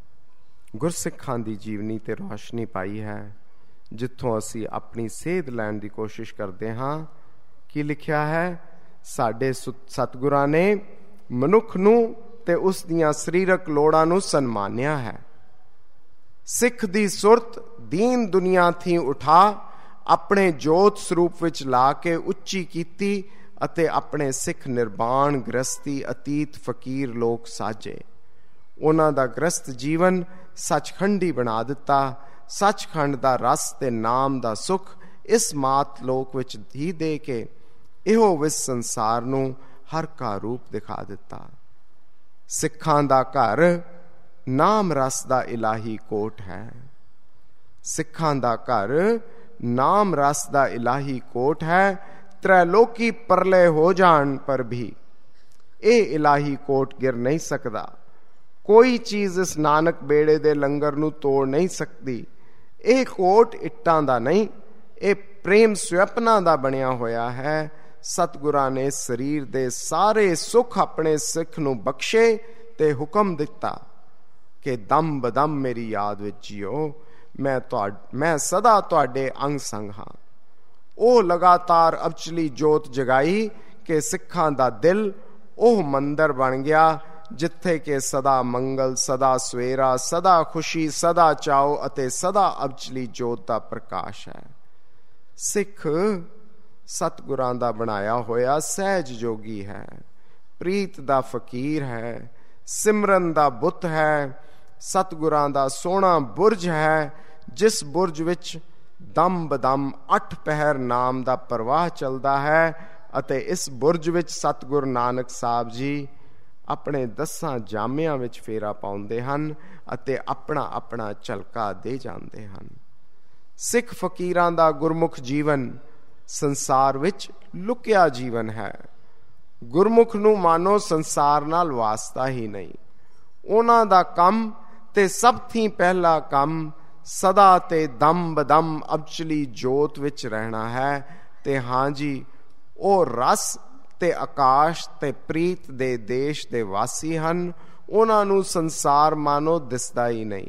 ਗੁਰਸਿੱਖਾਂ ਦੀ ਜੀਵਨੀ ਤੇ ਰੋਸ਼ਨੀ ਪਾਈ ਹੈ, ਜਿੱਥੋਂ ਅਸੀਂ ਆਪਣੀ ਸੇਧ ਲੈਣ ਦੀ ਕੋਸ਼ਿਸ਼ ਕਰਦੇ ਹਾਂ। ਕੀ ਲਿਖਿਆ ਹੈ? ਸਾਡੇ ਸਤਿਗੁਰਾਂ ਨੇ ਮਨੁੱਖ ਨੂੰ ਤੇ ਉਸ ਦੀਆਂ ਸਰੀਰਕ ਲੋੜਾਂ ਨੂੰ ਸਨਮਾਨਿਆ ਹੈ। ਸਿੱਖ ਦੀ ਸੁਰਤ ਦੀਨ ਦੁਨੀਆ ਥੀ ਉਠਾ ਆਪਣੇ ਜੋਤ ਸਰੂਪ ਵਿੱਚ ਲਾ ਕੇ ਉੱਚੀ ਕੀਤੀ ਅਤੇ ਆਪਣੇ ਸਿੱਖ ਨਿਰਵਾਣ ਗ੍ਰਸਤੀ ਅਤੀਤ ਫਕੀਰ ਲੋਕ ਸਾਜੇ। ਉਹਨਾਂ ਦਾ ਗ੍ਰਸਤ ਜੀਵਨ ਸੱਚਖੰਡੀ ਬਣਾ ਦਿੱਤਾ। ਸੱਚਖੰਡ ਦਾ ਰਸ ਤੇ ਨਾਮ ਦਾ ਸੁੱਖ ਇਸ ਮਾਤ ਲੋਕ ਵਿੱਚ ਹੀ ਦੇ ਕੇ ਇਹੋ ਵਿਸ ਸੰਸਾਰ ਨੂੰ ਹਰ ਕਾ ਰੂਪ ਦਿਖਾ ਦਿੱਤਾ। ਸਿੱਖਾਂ ਦਾ ਘਰ ਨਾਮ ਰਸ ਦਾ ਇਲਾਹੀ ਕੋਟ ਹੈ। ਸਿੱਖਾਂ ਦਾ ਘਰ ਨਾਮ ਰਸ ਦਾ ਇਲਾਹੀ ਕੋਟ ਹੈ। ਤ੍ਰੈਲੋਕੀ ਪਰਲੇ ਹੋ ਜਾਣ ਪਰ ਵੀ ਇਹ ਇਲਾਹੀ ਕੋਟ ਗਿਰ ਨਹੀਂ ਸਕਦਾ। ਕੋਈ ਚੀਜ਼ ਇਸ ਨਾਨਕ ਬੇੜੇ ਦੇ ਲੰਗਰ ਨੂੰ ਤੋੜ ਨਹੀਂ ਸਕਦੀ। ਇਹ ਕੋਟ ਇੱਟਾਂ ਦਾ ਨਹੀਂ, ਇਹ ਪ੍ਰੇਮ ਸੁਪਨਾ ਦਾ ਬਣਿਆ ਹੋਇਆ ਹੈ। ਸਤਿਗੁਰਾਂ ਨੇ ਸਰੀਰ ਦੇ ਸਾਰੇ ਸੁੱਖ ਆਪਣੇ ਸਿੱਖ ਨੂੰ ਬਖਸ਼ੇ ਤੇ ਹੁਕਮ ਦਿੱਤਾ ਕਿ ਦਮ ਬਦਮ ਮੇਰੀ ਯਾਦ ਵਿੱਚ ਜੀਓ। ਮੈਂ ਤੁਹਾ ਮੈਂ ਸਦਾ ਤੁਹਾਡੇ ਅੰਗ ਸੰਗ ਹਾਂ। ਉਹ ਲਗਾਤਾਰ ਅਬਚਲੀ ਜੋਤ ਜਗਾਈ ਕਿ ਸਿੱਖਾਂ ਦਾ ਦਿਲ ਉਹ ਮੰਦਰ ਬਣ ਗਿਆ ਜਿੱਥੇ ਕਿ ਸਦਾ ਮੰਗਲ, ਸਦਾ ਸਵੇਰਾ, ਸਦਾ ਖੁਸ਼ੀ, ਸਦਾ ਚਾਓ ਅਤੇ ਸਦਾ ਅਬਚਲੀ ਜੋਤ ਦਾ ਪ੍ਰਕਾਸ਼ ਹੈ। ਸਿੱਖ ਸਤਿਗੁਰਾਂ ਦਾ ਬਣਾਇਆ ਹੋਇਆ ਸਹਿਜ ਜੋਗੀ ਹੈ, ਪ੍ਰੀਤ ਦਾ ਫਕੀਰ ਹੈ, ਸਿਮਰਨ ਦਾ ਬੁੱਤ ਹੈ, ਸਤਿਗੁਰਾਂ ਦਾ ਸੋਹਣਾ ਬੁਰਜ ਹੈ, ਜਿਸ ਬੁਰਜ ਵਿੱਚ ਦਮ ਬਦਮ ਅੱਠ ਪਹਿਰ ਨਾਮ ਦਾ ਪ੍ਰਵਾਹ ਚੱਲਦਾ ਹੈ। ਅਤੇ ਇਸ ਬੁਰਜ ਵਿੱਚ ਸਤਿਗੁਰ ਨਾਨਕ ਸਾਹਿਬ ਜੀ ਆਪਣੇ ਦਸਾਂ ਜਾਮਿਆਂ ਵਿੱਚ ਫੇਰਾ ਪਾਉਂਦੇ ਹਨ ਅਤੇ ਆਪਣਾ ਆਪਣਾ ਝਲਕਾ ਦੇ ਜਾਂਦੇ ਹਨ। ਸਿੱਖ ਫਕੀਰਾਂ ਦਾ ਗੁਰਮੁਖ ਜੀਵਨ ਸੰਸਾਰ ਵਿੱਚ ਲੁਕਿਆ ਜੀਵਨ ਹੈ। ਗੁਰਮੁਖ ਨੂੰ ਮਾਨੋ ਸੰਸਾਰ ਨਾਲ ਵਾਸਤਾ ਹੀ ਨਹੀਂ। ਉਹਨਾਂ ਦਾ ਕੰਮ ਤੇ ਸਭ ਤੋਂ ਪਹਿਲਾ ਕੰਮ ਸਦਾ ਤੇ ਦਮ ਬਦਮ ਅਬਚਲੀ ਜੋਤ ਵਿੱਚ ਰਹਿਣਾ ਹੈ। ਤੇ ਹਾਂ ਜੀ, ਉਹ ਰਸ ਤੇ ਆਕਾਸ਼ ਤੇ ਪ੍ਰੀਤ ਦੇ ਦੇਸ਼ ਦੇ ਵਾਸੀ ਹਨ। ਉਹਨਾਂ ਨੂੰ ਸੰਸਾਰ ਮਾਨੋ ਦਿਸਦਾ ਹੀ ਨਹੀਂ।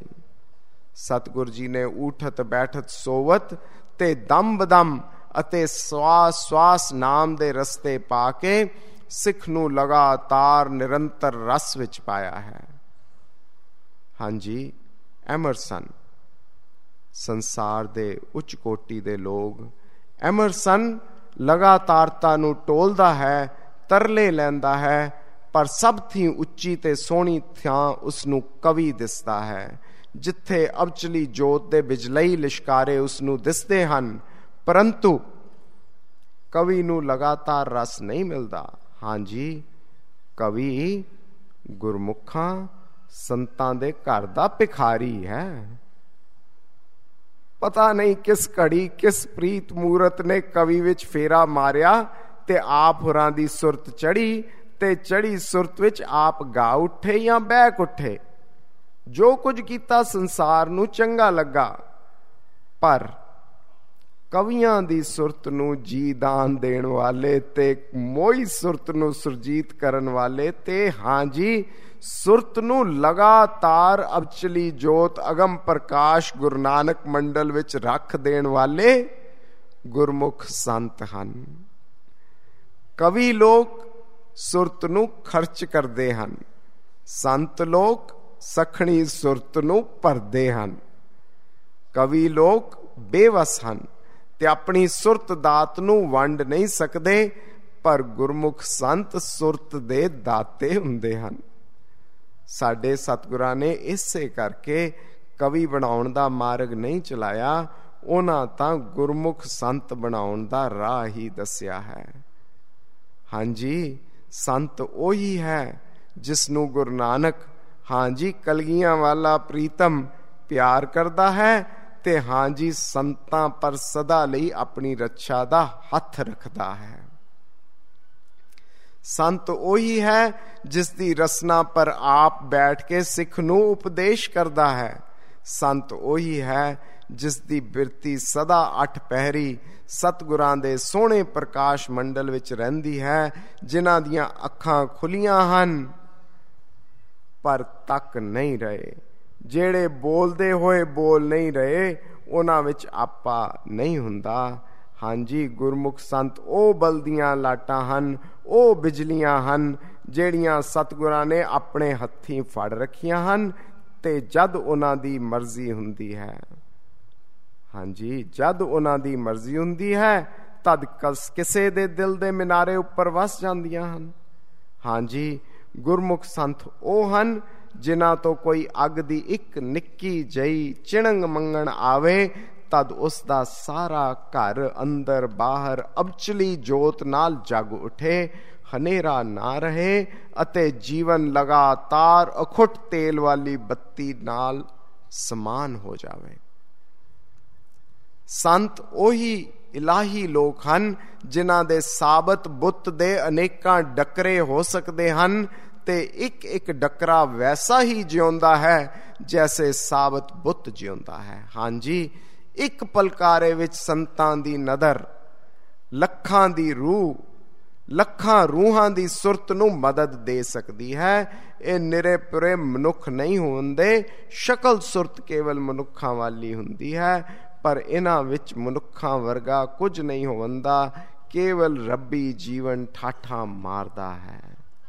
ਸਤਿਗੁਰ ਜੀ ਨੇ ਉਠਤ ਬੈਠਤ ਸੋਵਤ ਤੇ ਦਮ ਬਦਮ ਅਤੇ ਸਵਾਸ ਸਵਾਸ ਨਾਮ ਦੇ ਰਸਤੇ ਪਾ ਕੇ ਸਿੱਖ ਨੂੰ ਲਗਾਤਾਰ ਨਿਰੰਤਰ ਰਸ ਵਿੱਚ ਪਾਇਆ ਹੈ। ਹਾਂਜੀ, ਐਮਰਸਨ ਸੰਸਾਰ ਦੇ ਉੱਚ ਕੋਟੀ ਦੇ ਲੋਕ, ਐਮਰਸਨ ਲਗਾਤਾਰਤਾ ਨੂੰ ਟੋਲਦਾ ਹੈ, ਤਰਲੇ ਲੈਂਦਾ ਹੈ, ਪਰ ਸਭ ਤੋਂ ਉੱਚੀ ਤੇ ਸੋਹਣੀ ਥਾਂ ਉਸ ਨੂੰ ਕਵੀ ਦਿਸਦਾ ਹੈ, ਜਿੱਥੇ ਅਬਚਲੀ ਜੋਤ ਦੇ ਬਿਜਲਈ ਲਿਸ਼ਕਾਰੇ ਉਸ ਨੂੰ ਦਿਸਦੇ ਹਨ। ਪਰੰਤੂ ਕਵੀ ਨੂੰ ਲਗਾਤਾਰ ਰਸ ਨਹੀਂ ਮਿਲਦਾ। ਹਾਂਜੀ, ਕਵੀ ਗੁਰਮੁਖਾਂ ਸੰਤਾਂ ਦੇ ਘਰ ਦਾ ਭਿਖਾਰੀ ਹੈ। ਪਤਾ ਨਹੀਂ ਕਿਸ ਘੜੀ ਕਿਸ ਪ੍ਰੀਤ ਮੂਰਤ ਨੇ ਕਵੀ ਵਿੱਚ ਫੇਰਾ ਮਾਰਿਆ ਤੇ ਆਪ ਹੋਰਾਂ ਦੀ ਸੁਰਤ ਚੜੀ, ਤੇ ਚੜੀ ਸੁਰਤ ਵਿੱਚ ਆਪ ਗਾ ਉੱਠੇ ਜਾਂ ਬਹਿ ਉੱਠੇ। ਜੋ ਕੁਝ ਕੀਤਾ ਸੰਸਾਰ ਨੂੰ ਚੰਗਾ ਲੱਗਾ, ਪਰ ਕਵੀਆਂ ਦੀ ਸੁਰਤ ਨੂੰ ਜੀ ਦਾਨ ਦੇਣ ਵਾਲੇ ਤੇ ਮੋਈ ਸੁਰਤ ਨੂੰ ਸੁਰਜੀਤ ਕਰਨ ਵਾਲੇ ਤੇ ਹਾਂਜੀ ਸੁਰਤ ਨੂੰ ਲਗਾਤਾਰ ਅਬਚਲੀ ਜੋਤ ਅਗਮ ਪ੍ਰਕਾਸ਼ ਗੁਰੂ ਨਾਨਕ ਮੰਡਲ ਵਿੱਚ ਰੱਖ ਦੇਣ ਵਾਲੇ ਗੁਰਮੁਖ ਸੰਤ ਹਨ। ਕਵੀ ਲੋਕ ਸੁਰਤ ਨੂੰ ਖਰਚ ਕਰਦੇ ਹਨ, ਸੰਤ ਲੋਕ ਸਖਣੀ ਸੁਰਤ ਨੂੰ ਭਰਦੇ ਹਨ। ਕਵੀ ਲੋਕ ਬੇਵਸ ਹਨ ਤੇ ਆਪਣੀ ਸੁਰਤ ਦਾਤ ਨੂੰ ਵੰਡ ਨਹੀਂ ਸਕਦੇ, ਪਰ ਗੁਰਮੁਖ ਸੰਤ ਸੁਰਤ ਦੇ ਦਾਤੇ ਹੁੰਦੇ ਹਨ। ਸਾਡੇ ਸਤਿਗੁਰਾਂ ਨੇ ਇਸੇ ਕਰਕੇ ਕਵੀ ਬਣਾਉਣ ਦਾ ਮਾਰਗ ਨਹੀਂ ਚਲਾਇਆ, ਉਹਨਾਂ ਤਾਂ ਗੁਰਮੁਖ ਸੰਤ ਬਣਾਉਣ ਦਾ ਰਾਹ ਹੀ ਦੱਸਿਆ ਹੈ। ਹਾਂਜੀ, ਸੰਤ ਉਹੀ ਹੈ ਜਿਸ ਨੂੰ ਗੁਰੂ ਨਾਨਕ ਹਾਂਜੀ ਕਲਗੀਆਂ ਵਾਲਾ ਪ੍ਰੀਤਮ ਪਿਆਰ ਕਰਦਾ ਹੈ ਤੇ ਹਾਂਜੀ ਸੰਤਾਂ ਪਰ ਸਦਾ ਲਈ ਆਪਣੀ ਰੱਛਾ ਦਾ ਹੱਥ ਰੱਖਦਾ ਹੈ। ਸੰਤ ਉਹੀ ਹੈ ਜਿਸ ਦੀ ਰਸਨਾ ਪਰ ਆਪ ਬੈਠ ਕੇ ਸਿੱਖ ਨੂੰ ਉਪਦੇਸ਼ ਕਰਦਾ ਹੈ। ਸੰਤ ਉਹੀ ਹੈ ਜਿਸ ਦੀ ਬਿਰਤੀ ਸਦਾ ਅੱਠ ਪਹਿਰੀ ਸਤਿਗੁਰਾਂ ਦੇ ਸੋਹਣੇ ਪ੍ਰਕਾਸ਼ ਮੰਡਲ ਵਿੱਚ ਰਹਿੰਦੀ ਹੈ, ਜਿਨ੍ਹਾਂ ਦੀਆਂ ਅੱਖਾਂ ਖੁੱਲੀਆਂ ਹਨ ਪਰ ਤੱਕ ਨਹੀਂ ਰਹੇ, ਜਿਹੜੇ ਬੋਲਦੇ ਹੋਏ ਬੋਲ ਨਹੀਂ ਰਹੇ, ਉਹਨਾਂ ਵਿੱਚ ਆਪਾ ਨਹੀਂ ਹੁੰਦਾ। ਹਾਂਜੀ, ਗੁਰਮੁਖ ਸੰਤ ਉਹ ਬਲਦੀਆਂ ਲਾਟਾਂ ਹਨ, ਉਹ ਬਿਜਲੀਆਂ ਹਨ ਜਿਹੜੀਆਂ ਸਤਿਗੁਰਾਂ ਨੇ ਆਪਣੇ ਹੱਥੀਂ ਫੜ ਰੱਖੀਆਂ ਹਨ, ਤੇ ਜਦ ਉਹਨਾਂ ਦੀ ਮਰਜ਼ੀ ਹੁੰਦੀ ਹੈ, ਹਾਂਜੀ ਜਦ ਉਹਨਾਂ ਦੀ ਮਰਜ਼ੀ ਹੁੰਦੀ ਹੈ ਤਦ ਕਿਸੇ ਦੇ ਦਿਲ ਦੇ ਮਿਨਾਰੇ ਉੱਪਰ ਵਸ ਜਾਂਦੀਆਂ ਹਨ। ਹਾਂਜੀ, ਗੁਰਮੁਖ ਸੰਤ ਉਹ ਹਨ ਜਿਨ੍ਹਾਂ ਤੋਂ ਕੋਈ ਅੱਗ ਦੀ ਇੱਕ ਨਿੱਕੀ ਜਿਹੀ ਚਿਣੰਗ ਮੰਗਣ ਆਵੇ ਤਦ ਉਸ ਦਾ ਸਾਰਾ ਘਰ ਅੰਦਰ ਬਾਹਰ ਅਬਚਲੀ ਜੋਤ ਨਾਲ ਜਗ ਉੱਠੇ, ਹਨੇਰਾ ਨਾ ਰਹੇ ਅਤੇ ਜੀਵਨ ਲਗਾਤਾਰ ਅਖੁੱਟ ਤੇਲ ਵਾਲੀ ਬੱਤੀ ਨਾਲ ਸਮਾਨ ਹੋ ਜਾਵੇ। ਸੰਤ ਉਹੀ ਇਲਾਹੀ ਲੋਕ ਹਨ ਜਿਨ੍ਹਾਂ ਦੇ ਸਾਬਤ ਬੁੱਤ ਦੇ ਅਨੇਕਾਂ ਡਕਰੇ ਹੋ ਸਕਦੇ ਹਨ ਤੇ ਇੱਕ ਇੱਕ ਡਕਰਾ ਵੈਸਾ ਹੀ ਜਿਉਂਦਾ ਹੈ ਜੈਸੇ ਸਾਬਤ ਬੁੱਤ ਜਿਉਂਦਾ ਹੈ। ਹਾਂਜੀ, ਇੱਕ ਪਲਕਾਰੇ ਵਿੱਚ ਸੰਤਾਂ ਦੀ ਨਦਰ ਲੱਖਾਂ ਦੀ ਰੂਹ, ਲੱਖਾਂ ਰੂਹਾਂ ਦੀ ਸੁਰਤ ਨੂੰ ਮਦਦ ਦੇ ਸਕਦੀ ਹੈ। ਇਹ ਨਿਰੇ ਪੁਰੇ ਮਨੁੱਖ ਨਹੀਂ ਹੁੰਦੇ, ਸ਼ਕਲ ਸੁਰਤ ਕੇਵਲ ਮਨੁੱਖਾਂ ਵਾਲੀ ਹੁੰਦੀ ਹੈ, ਪਰ ਇਹਨਾਂ ਵਿੱਚ ਮਨੁੱਖਾਂ ਵਰਗਾ ਕੁਝ ਨਹੀਂ ਹੁੰਦਾ, ਕੇਵਲ ਰੱਬੀ ਜੀਵਨ ਠਾਠਾਂ ਮਾਰਦਾ ਹੈ।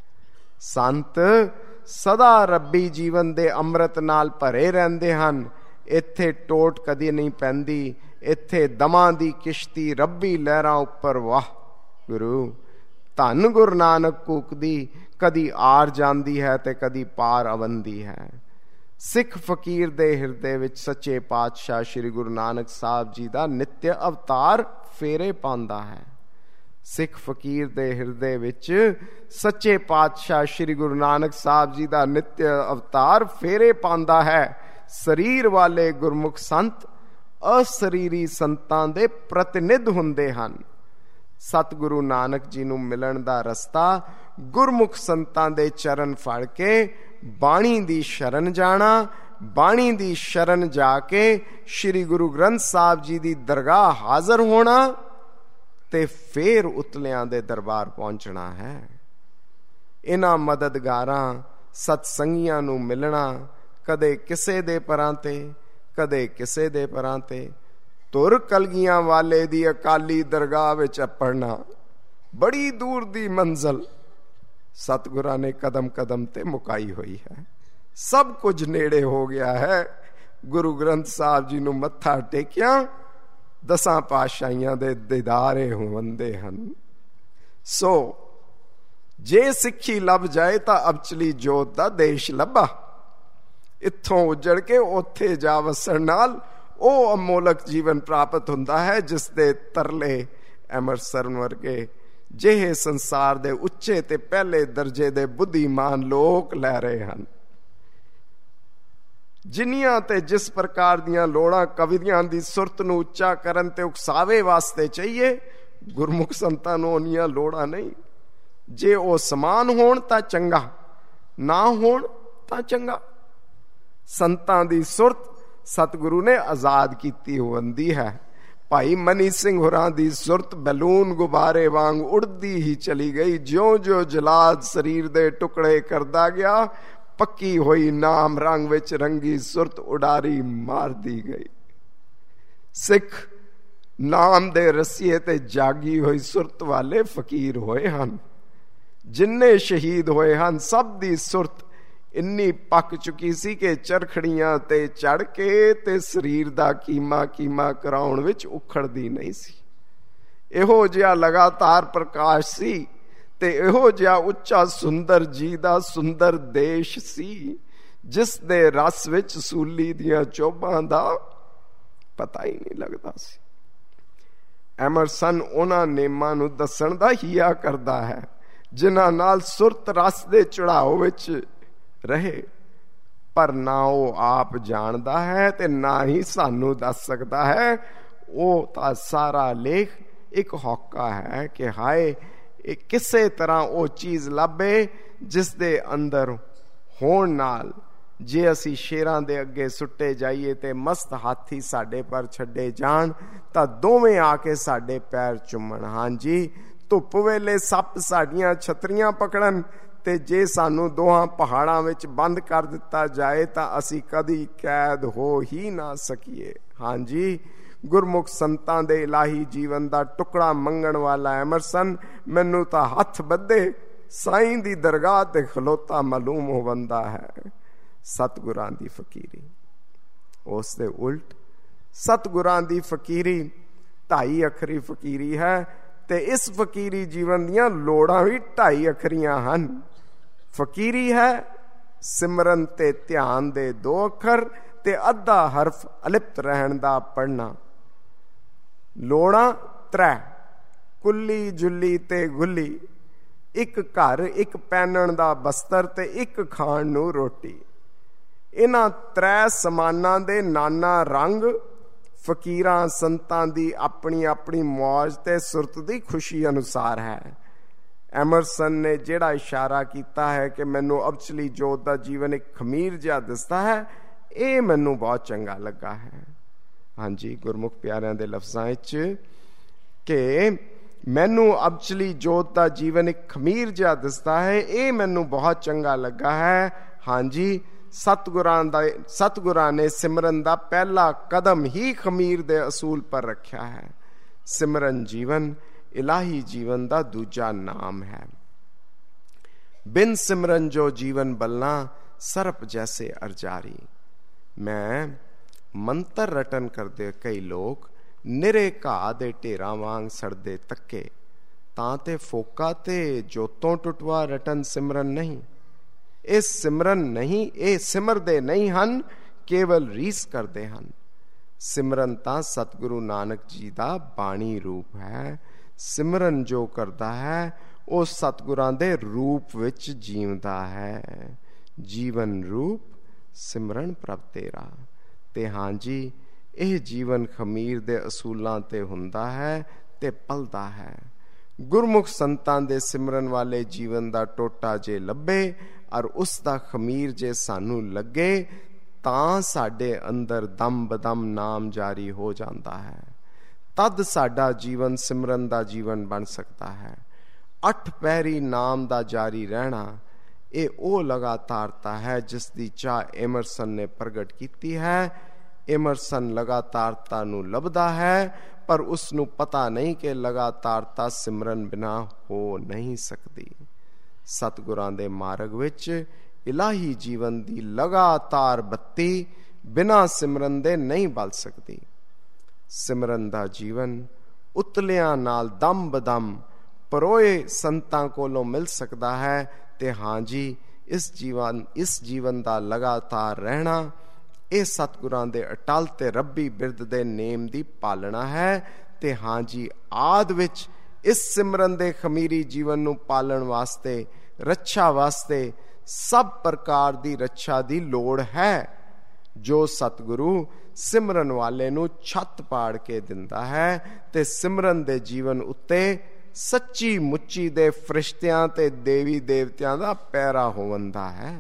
ਸੰਤ ਸਦਾ ਰੱਬੀ ਜੀਵਨ ਦੇ ਅੰਮ੍ਰਿਤ ਨਾਲ ਭਰੇ ਰਹਿੰਦੇ ਹਨ। ਇੱਥੇ ਟੋਟ ਕਦੀ ਨਹੀਂ ਪੈਂਦੀ, ਇੱਥੇ ਦਮਾਂ ਦੀ ਕਿਸ਼ਤੀ ਰੱਬੀ ਲਹਿਰਾਂ ਉੱਪਰ ਵਾਹ ਗੁਰੂ ਧੰਨ ਗੁਰੂ ਨਾਨਕ ਕੂਕਦੀ ਕਦੀ ਆਰ ਜਾਂਦੀ ਹੈ ਤੇ ਕਦੀ ਪਾਰ ਆਵੰਦੀ ਹੈ। ਸਿੱਖ ਫਕੀਰ ਦੇ ਹਿਰਦੇ ਵਿੱਚ ਸੱਚੇ ਪਾਤਸ਼ਾਹ ਸ੍ਰੀ ਗੁਰੂ ਨਾਨਕ ਸਾਹਿਬ ਜੀ ਦਾ ਨਿੱਤ ਅਵਤਾਰ ਫੇਰੇ ਪਾਉਂਦਾ ਹੈ। ਸਿੱਖ ਫਕੀਰ ਦੇ ਹਿਰਦੇ ਵਿੱਚ ਸੱਚੇ ਪਾਤਸ਼ਾਹ ਸ੍ਰੀ ਗੁਰੂ ਨਾਨਕ ਸਾਹਿਬ ਜੀ ਦਾ ਨਿੱਤ ਅਵਤਾਰ ਫੇਰੇ ਪਾਉਂਦਾ ਹੈ। ਸਰੀਰ ਵਾਲੇ ਗੁਰਮੁਖ ਸੰਤ ਅਸਰੀਰੀ ਸੰਤਾਂ ਦੇ ਪ੍ਰਤੀਨਿਧ ਹੁੰਦੇ ਹਨ। ਸਤਿਗੁਰੂ ਨਾਨਕ ਜੀ ਨੂੰ ਮਿਲਣ ਦਾ ਰਸਤਾ ਗੁਰਮੁਖ ਸੰਤਾਂ ਦੇ ਚਰਨ ਫੜ ਕੇ ਬਾਣੀ ਦੀ ਸ਼ਰਨ ਜਾਣਾ, ਬਾਣੀ ਦੀ ਸ਼ਰਨ ਜਾ ਕੇ ਸ੍ਰੀ ਗੁਰੂ ਗ੍ਰੰਥ ਸਾਹਿਬ ਜੀ ਦੀ ਦਰਗਾਹ ਹਾਜ਼ਰ ਹੋਣਾ ਤੇ ਫੇਰ ਉਤਲਿਆਂ ਦੇ ਦਰਬਾਰ ਪਹੁੰਚਣਾ ਹੈ। ਇਹਨਾਂ ਮਦਦਗਾਰਾਂ ਸਤਸੰਗੀਆਂ ਨੂੰ ਮਿਲਣਾ, ਕਦੇ ਕਿਸੇ ਦੇ ਪਰਾਂ ਤੇ ਕਦੇ ਕਿਸੇ ਦੇ ਪਰਾਂ ਤੇ, ਤੁਰ ਕਲਗੀਆਂ ਵਾਲੇ ਦੀ ਅਕਾਲੀ ਦਰਗਾਹ ਵਿੱਚ ਅਪੜਨਾ, ਬੜੀ ਦੂਰ ਦੀ ਮੰਜ਼ਲ ਸਤਿਗੁਰਾਂ ਨੇ ਕਦਮ ਕਦਮ ਤੇ ਮੁਕਾਈ ਹੋਈ ਹੈ। ਸਭ ਕੁਝ ਨੇੜੇ ਹੋ ਗਿਆ ਹੈ। ਗੁਰੂ ਗ੍ਰੰਥ ਸਾਹਿਬ ਜੀ ਨੂੰ ਮੱਥਾ ਟੇਕਿਆ ਦਸਾਂ ਪਾਤਸ਼ਾਹੀਆਂ ਦੇ ਦੀਦਾਰੇ ਹੁੰਦੇ ਹਨ। ਸੋ ਜੇ ਸਿੱਖੀ ਲੱਭ ਜਾਏ ਤਾਂ ਅਬਚਲੀ ਜੋਤ ਦਾ ਦੇਸ਼ ਲੱਭਾ। ਇੱਥੋਂ ਉੱਜੜ ਕੇ ਉੱਥੇ ਜਾ ਵਸਣ ਨਾਲ ਉਹ ਅਮੋਲਕ ਜੀਵਨ ਪ੍ਰਾਪਤ ਹੁੰਦਾ ਹੈ ਜਿਸ ਦੇ ਤਰਲੇ ਐਮਰਸਨ ਵਰਗੇ ਜਿਹੇ ਸੰਸਾਰ ਦੇ ਉੱਚੇ ਤੇ ਪਹਿਲੇ ਦਰਜੇ ਦੇ ਬੁੱਧੀਮਾਨ ਲੋਕ ਲੈ ਰਹੇ ਹਨ। ਜਿੰਨੀਆਂ ਤੇ ਜਿਸ ਪ੍ਰਕਾਰ ਦੀਆਂ ਲੋੜਾਂ ਕਵੀਆਂ ਦੀ ਸੁਰਤ ਨੂੰ ਉੱਚਾ ਕਰਨ ਤੇ ਉਕਸਾਵੇ ਵਾਸਤੇ ਚਾਹੀਏ, ਗੁਰਮੁਖ ਸੰਤਾਂ ਨੂੰ ਉਹਨੀਆਂ ਲੋੜਾਂ ਨਹੀਂ। ਜੇ ਉਹ ਸਮਾਨ ਹੋਣ ਤਾਂ ਚੰਗਾ, ਨਾ ਹੋਣ ਤਾਂ ਚੰਗਾ। ਸੰਤਾਂ ਦੀ ਸੁਰਤ ਸਤਿਗੁਰੂ ਨੇ ਆਜ਼ਾਦ ਕੀਤੀ ਹੁੰਦੀ ਹੈ। ਭਾਈ ਮਨੀ ਸਿੰਘ ਹੋਰਾਂ ਦੀ ਸੁਰਤ ਬੈਲੂਨ ਗੁਬਾਰੇ ਵਾਂਗ ਉੜਦੀ ਹੀ ਚਲੀ ਗਈ। ਜਿਉਂ-ਜਿਉਂ ਜਲਾਦ ਸਰੀਰ ਦੇ ਟੁਕੜੇ ਕਰਦਾ ਗਿਆ, ਪੱਕੀ ਹੋਈ ਨਾਮ ਰੰਗ ਵਿੱਚ ਰੰਗੀ ਸੁਰਤ ਉਡਾਰੀ ਮਾਰਦੀ ਗਈ। ਸਿੱਖ ਨਾਮ ਦੇ ਰਸੀਏ ਤੇ ਜਾਗੀ ਹੋਈ ਸੁਰਤ ਵਾਲੇ ਫਕੀਰ ਹੋਏ ਹਨ। ਜਿੰਨੇ ਸ਼ਹੀਦ ਹੋਏ ਹਨ, ਸਭ ਦੀ ਸੁਰਤ ਇੰਨੀ ਪੱਕ ਚੁੱਕੀ ਸੀ ਕਿ ਚਰਖੜੀਆਂ ਤੇ ਚੜ ਕੇ ਤੇ ਸਰੀਰ ਦਾ ਕੀਮਾ ਕੀਮਾ ਕਰਾਉਣ ਵਿੱਚ ਉਖੜਦੀ ਨਹੀਂ ਸੀ। ਇਹੋ ਜਿਹਾ ਲਗਾਤਾਰ ਪ੍ਰਕਾਸ਼ ਸੀ ਤੇ ਇਹੋ ਜਿਹਾ ਉੱਚਾ ਸੁੰਦਰ ਜੀ ਦਾ ਸੁੰਦਰ ਦੇਸ਼ ਸੀ, ਜਿਸ ਦੇ ਰਸ ਵਿੱਚ ਸੂਲੀ ਦੀਆਂ ਚੋਭਾਂ ਦਾ ਪਤਾ ਹੀ ਨਹੀਂ ਲੱਗਦਾ ਸੀ। ਐਮਰਸਨ ਉਹਨਾਂ ਨੇਮਾਂ ਨੂੰ ਦੱਸਣ ਦਾ ਹੀਆ ਕਰਦਾ ਹੈ ਜਿਨ੍ਹਾਂ ਨਾਲ ਸੁਰਤ ਰਸ ਦੇ ਚੜਾਓ ਵਿੱਚ ਰਹੇ, ਪਰ ਨਾ ਉਹ ਆਪ ਜਾਣਦਾ ਹੈ ਤੇ ਨਾ ਹੀ ਸਾਨੂੰ ਦੱਸ ਸਕਦਾ ਹੈ। ਉਹ ਤਾਂ ਸਾਰਾ ਲੇਖ ਇੱਕ ਹੋਕਾ ਹੈ ਕਿ ਹਾਏ ਇਹ ਕਿਸੇ ਤਰ੍ਹਾਂ ਉਹ ਚੀਜ਼ ਲੱਭੇ ਜਿਸ ਦੇ ਅੰਦਰ ਹੋਣ ਨਾਲ ਜੇ ਅਸੀਂ ਸ਼ੇਰਾਂ ਦੇ ਅੱਗੇ ਸੁੱਟੇ ਜਾਈਏ ਤੇ ਮਸਤ ਹਾਥੀ ਸਾਡੇ ਪਰ ਛੱਡੇ ਜਾਣ ਤਾਂ ਦੋਵੇਂ ਆ ਕੇ ਸਾਡੇ ਪੈਰ ਚੁੰਮਣ। ਹਾਂਜੀ, ਧੁੱਪ ਵੇਲੇ ਸੱਪ ਸਾਡੀਆਂ ਛਤਰੀਆਂ ਪਕੜਨ ਤੇ ਜੇ ਸਾਨੂੰ ਦੋਹਾਂ ਪਹਾੜਾਂ ਵਿੱਚ ਬੰਦ ਕਰ ਦਿੱਤਾ ਜਾਏ ਤਾਂ ਅਸੀਂ ਕਦੀ ਕੈਦ ਹੋ ਹੀ ਨਾ ਸਕੀਏ। ਹਾਂਜੀ, ਗੁਰਮੁਖ ਸੰਤਾਂ ਦੇ ਇਲਾਹੀ ਜੀਵਨ ਦਾ ਟੁਕੜਾ ਮੰਗਣ ਵਾਲਾ ਐਮਰਸਨ ਮੈਨੂੰ ਤਾਂ ਹੱਥ ਬੱਧੇ ਸਾਈਂ ਦੀ ਦਰਗਾਹ ਤੇ ਖਲੋਤਾ ਮਾਲੂਮ ਹੋਵੰਦਾ ਹੈ। ਸਤਿਗੁਰਾਂ ਦੀ ਫਕੀਰੀ, ਉਸ ਦੇ ਉਲਟ ਸਤਿਗੁਰਾਂ ਦੀ ਫਕੀਰੀ ਢਾਈ ਅੱਖਰੀ ਫਕੀਰੀ ਹੈ ਤੇ ਇਸ ਫਕੀਰੀ ਜੀਵਨ ਦੀਆਂ ਲੋੜਾਂ ਵੀ ਢਾਈ ਅੱਖਰੀਆਂ ਹਨ। ਫਕੀਰੀ ਹੈ ਸਿਮਰਨ ਤੇ ਧਿਆਨ ਦੇ ਦੋ ਅੱਖਰ ਤੇ ਅੱਧਾ ਹਰਫ ਅਲਿਪਤ ਰਹਿਣ ਦਾ ਪੜ੍ਹਨਾ। ਲੋੜਾਂ ਤਰੇ, ਕੁੱਲੀ ਜੁੱਲੀ ਤੇ ਗੁੱਲੀ, ਇੱਕ ਘਰ, ਇੱਕ ਪਹਿਨਣ ਦਾ ਬਸਤਰ ਤੇ ਇੱਕ ਖਾਣ ਨੂੰ ਰੋਟੀ। ਇਹਨਾਂ ਤਰੇ ਸਮਾਨਾਂ ਦੇ ਨਾਨਾ ਰੰਗ ਫਕੀਰਾਂ ਸੰਤਾਂ ਦੀ ਆਪਣੀ ਆਪਣੀ ਮੌਜ ਤੇ ਸੁਰਤ ਦੀ ਖੁਸ਼ੀ ਅਨੁਸਾਰ ਹੈ। ਐਮਰਸਨ ਨੇ ਜਿਹੜਾ ਇਸ਼ਾਰਾ ਕੀਤਾ ਹੈ ਕਿ ਮੈਨੂੰ ਅਬਚਲੀ ਜੋਤ ਦਾ ਜੀਵਨ ਇੱਕ ਖਮੀਰ ਜਿਹਾ ਦਿਸਦਾ ਹੈ, ਇਹ ਮੈਨੂੰ ਬਹੁਤ ਚੰਗਾ ਲੱਗਾ ਹੈ। ਹਾਂਜੀ, ਗੁਰਮੁਖ ਪਿਆਰਿਆਂ ਦੇ ਲਫ਼ਜ਼ਾਂ ਵਿੱਚ ਕਿ ਮੈਨੂੰ ਅਬਚਲੀ ਜੋਤ ਦਾ ਜੀਵਨ ਇੱਕ ਖਮੀਰ ਜਿਹਾ ਦਿਸਦਾ ਹੈ, ਇਹ ਮੈਨੂੰ ਬਹੁਤ ਚੰਗਾ ਲੱਗਾ ਹੈ। ਹਾਂਜੀ, ਸਤਿਗੁਰਾਂ ਦਾ ਸਤਿਗੁਰਾਂ ਨੇ ਸਿਮਰਨ ਦਾ ਪਹਿਲਾ ਕਦਮ ਹੀ ਖਮੀਰ ਦੇ ਅਸੂਲ ਪਰ ਰੱਖਿਆ ਹੈ। ਸਿਮਰਨ ਜੀਵਨ ਇਲਾਹੀ ਜੀਵਨ ਦਾ ਦੂਜਾ ਨਾਮ ਹੈ। ਬਿਨ ਸਿਮਰਨ ਜੋ ਜੀਵਨ ਬਲਨਾ ਸਰਪ ਜੈਸੇ ਅਰਜਾਰੀ। ਮੈਂ ਮੰਤਰ ਰਟਨ ਕਰਦੇ ਕਈ ਲੋਕ ਨਿਰੇ ਘਾਹ ਦੇ ਢੇਰਾਂ ਵਾਂਗ ਸੜਦੇ ਤੱਕੇ, ਤਾਂ ਤੇ ਫੋਕਾ ਤੇ ਜੋਤੋਂ ਟੁੱਟਵਾ ਰਟਨ ਸਿਮਰਨ ਨਹੀਂ। ਇਹ ਸਿਮਰਨ ਨਹੀਂ, ਇਹ ਸਿਮਰਦੇ ਨਹੀਂ ਹਨ, ਕੇਵਲ ਰੀਸ ਕਰਦੇ ਹਨ। ਸਿਮਰਨ ਤਾਂ ਸਤਿਗੁਰੂ ਨਾਨਕ ਜੀ ਦਾ ਬਾਣੀ ਰੂਪ ਹੈ। ਸਿਮਰਨ ਜੋ ਕਰਦਾ ਹੈ ਉਹ ਸਤਿਗੁਰਾਂ ਦੇ ਰੂਪ ਵਿੱਚ ਜੀਵਦਾ ਹੈ। ਜੀਵਨ ਰੂਪ ਸਿਮਰਨ ਪ੍ਰਭ ਤੇਰਾ। ਤੇ ਹਾਂਜੀ, ਇਹ ਜੀਵਨ ਖਮੀਰ ਦੇ ਅਸੂਲਾਂ ਤੇ ਹੁੰਦਾ ਹੈ ਤੇ ਪਲਦਾ ਹੈ। ਗੁਰਮੁਖ ਸੰਤਾਂ ਦੇ ਸਿਮਰਨ ਵਾਲੇ ਜੀਵਨ ਦਾ ਟੋਟਾ ਜੇ ਲੱਭੇ ਔਰ ਉਸ ਦਾ ਖਮੀਰ ਜੇ ਸਾਨੂੰ ਲੱਗੇ ਤਾਂ ਸਾਡੇ ਅੰਦਰ ਦਮ ਬਦਮ ਨਾਮ ਜਾਰੀ ਹੋ ਜਾਂਦਾ ਹੈ। ਤਦ ਸਾਡਾ ਜੀਵਨ ਸਿਮਰਨ ਦਾ ਜੀਵਨ ਬਣ ਸਕਦਾ ਹੈ। ਅੱਠ ਪਹਿਰੀ ਨਾਮ ਦਾ ਜਾਰੀ ਰਹਿਣਾ, ਇਹ ਉਹ ਲਗਾਤਾਰਤਾ ਹੈ ਜਿਸ ਦੀ ਚਾਹ ਐਮਰਸਨ ਨੇ ਪ੍ਰਗਟ ਕੀਤੀ ਹੈ। ਐਮਰਸਨ ਲਗਾਤਾਰਤਾ ਨੂੰ ਲੱਭਦਾ ਹੈ, ਪਰ ਉਸ ਨੂੰ ਪਤਾ ਨਹੀਂ ਕਿ ਲਗਾਤਾਰਤਾ ਸਿਮਰਨ ਬਿਨਾ ਹੋ ਨਹੀਂ ਸਕਦੀ। ਸਤਿਗੁਰਾਂ ਦੇ ਮਾਰਗ ਵਿੱਚ ਇਲਾਹੀ ਜੀਵਨ ਦੀ ਲਗਾਤਾਰ ਬੱਤੀ ਬਿਨਾ ਸਿਮਰਨ ਦੇ ਨਹੀਂ ਬਲ ਸਕਦੀ। ਸਿਮਰਨ ਦਾ ਜੀਵਨ ਉਤਲਿਆਂ ਨਾਲ ਦਮ ਬਦਮ ਪਰੋਏ ਸੰਤਾਂ ਕੋਲੋਂ ਮਿਲ ਸਕਦਾ ਹੈ। ਤੇ ਹਾਂਜੀ, ਇਸ ਜੀਵਨ ਇਸ ਜੀਵਨ ਦਾ ਲਗਾਤਾਰ ਰਹਿਣਾ ਇਹ ਸਤਿਗੁਰਾਂ ਦੇ ਅਟਲ ਤੇ ਰੱਬੀ ਬਿਰਦ ਦੇ ਨੇਮ ਦੀ ਪਾਲਣਾ ਹੈ। ਤੇ ਹਾਂਜੀ, ਆਦ ਵਿੱਚ ਇਸ ਸਿਮਰਨ ਦੇ ਖਮੀਰੀ ਜੀਵਨ ਨੂੰ ਪਾਲਣ ਵਾਸਤੇ, ਰੱਛਾ ਵਾਸਤੇ ਸਭ ਪ੍ਰਕਾਰ ਦੀ ਰੱਛਾ ਦੀ ਲੋੜ ਹੈ। ਜੋ ਸਤਿਗੁਰੂ ਸਿਮਰਨ ਵਾਲੇ ਨੂੰ ਛੱਤ ਪਾੜ ਕੇ ਦਿੰਦਾ ਹੈ ਤੇ ਸਿਮਰਨ ਦੇ ਜੀਵਨ ਉੱਤੇ ਸੱਚੀ ਮੁੱਚੀ ਦੇ ਫਰਿਸ਼ਤਿਆਂ ਤੇ ਦੇਵੀ ਦੇਵਤਿਆਂ ਦਾ ਪੈਰਾ ਹੋਵੰਦਾ ਹੈ।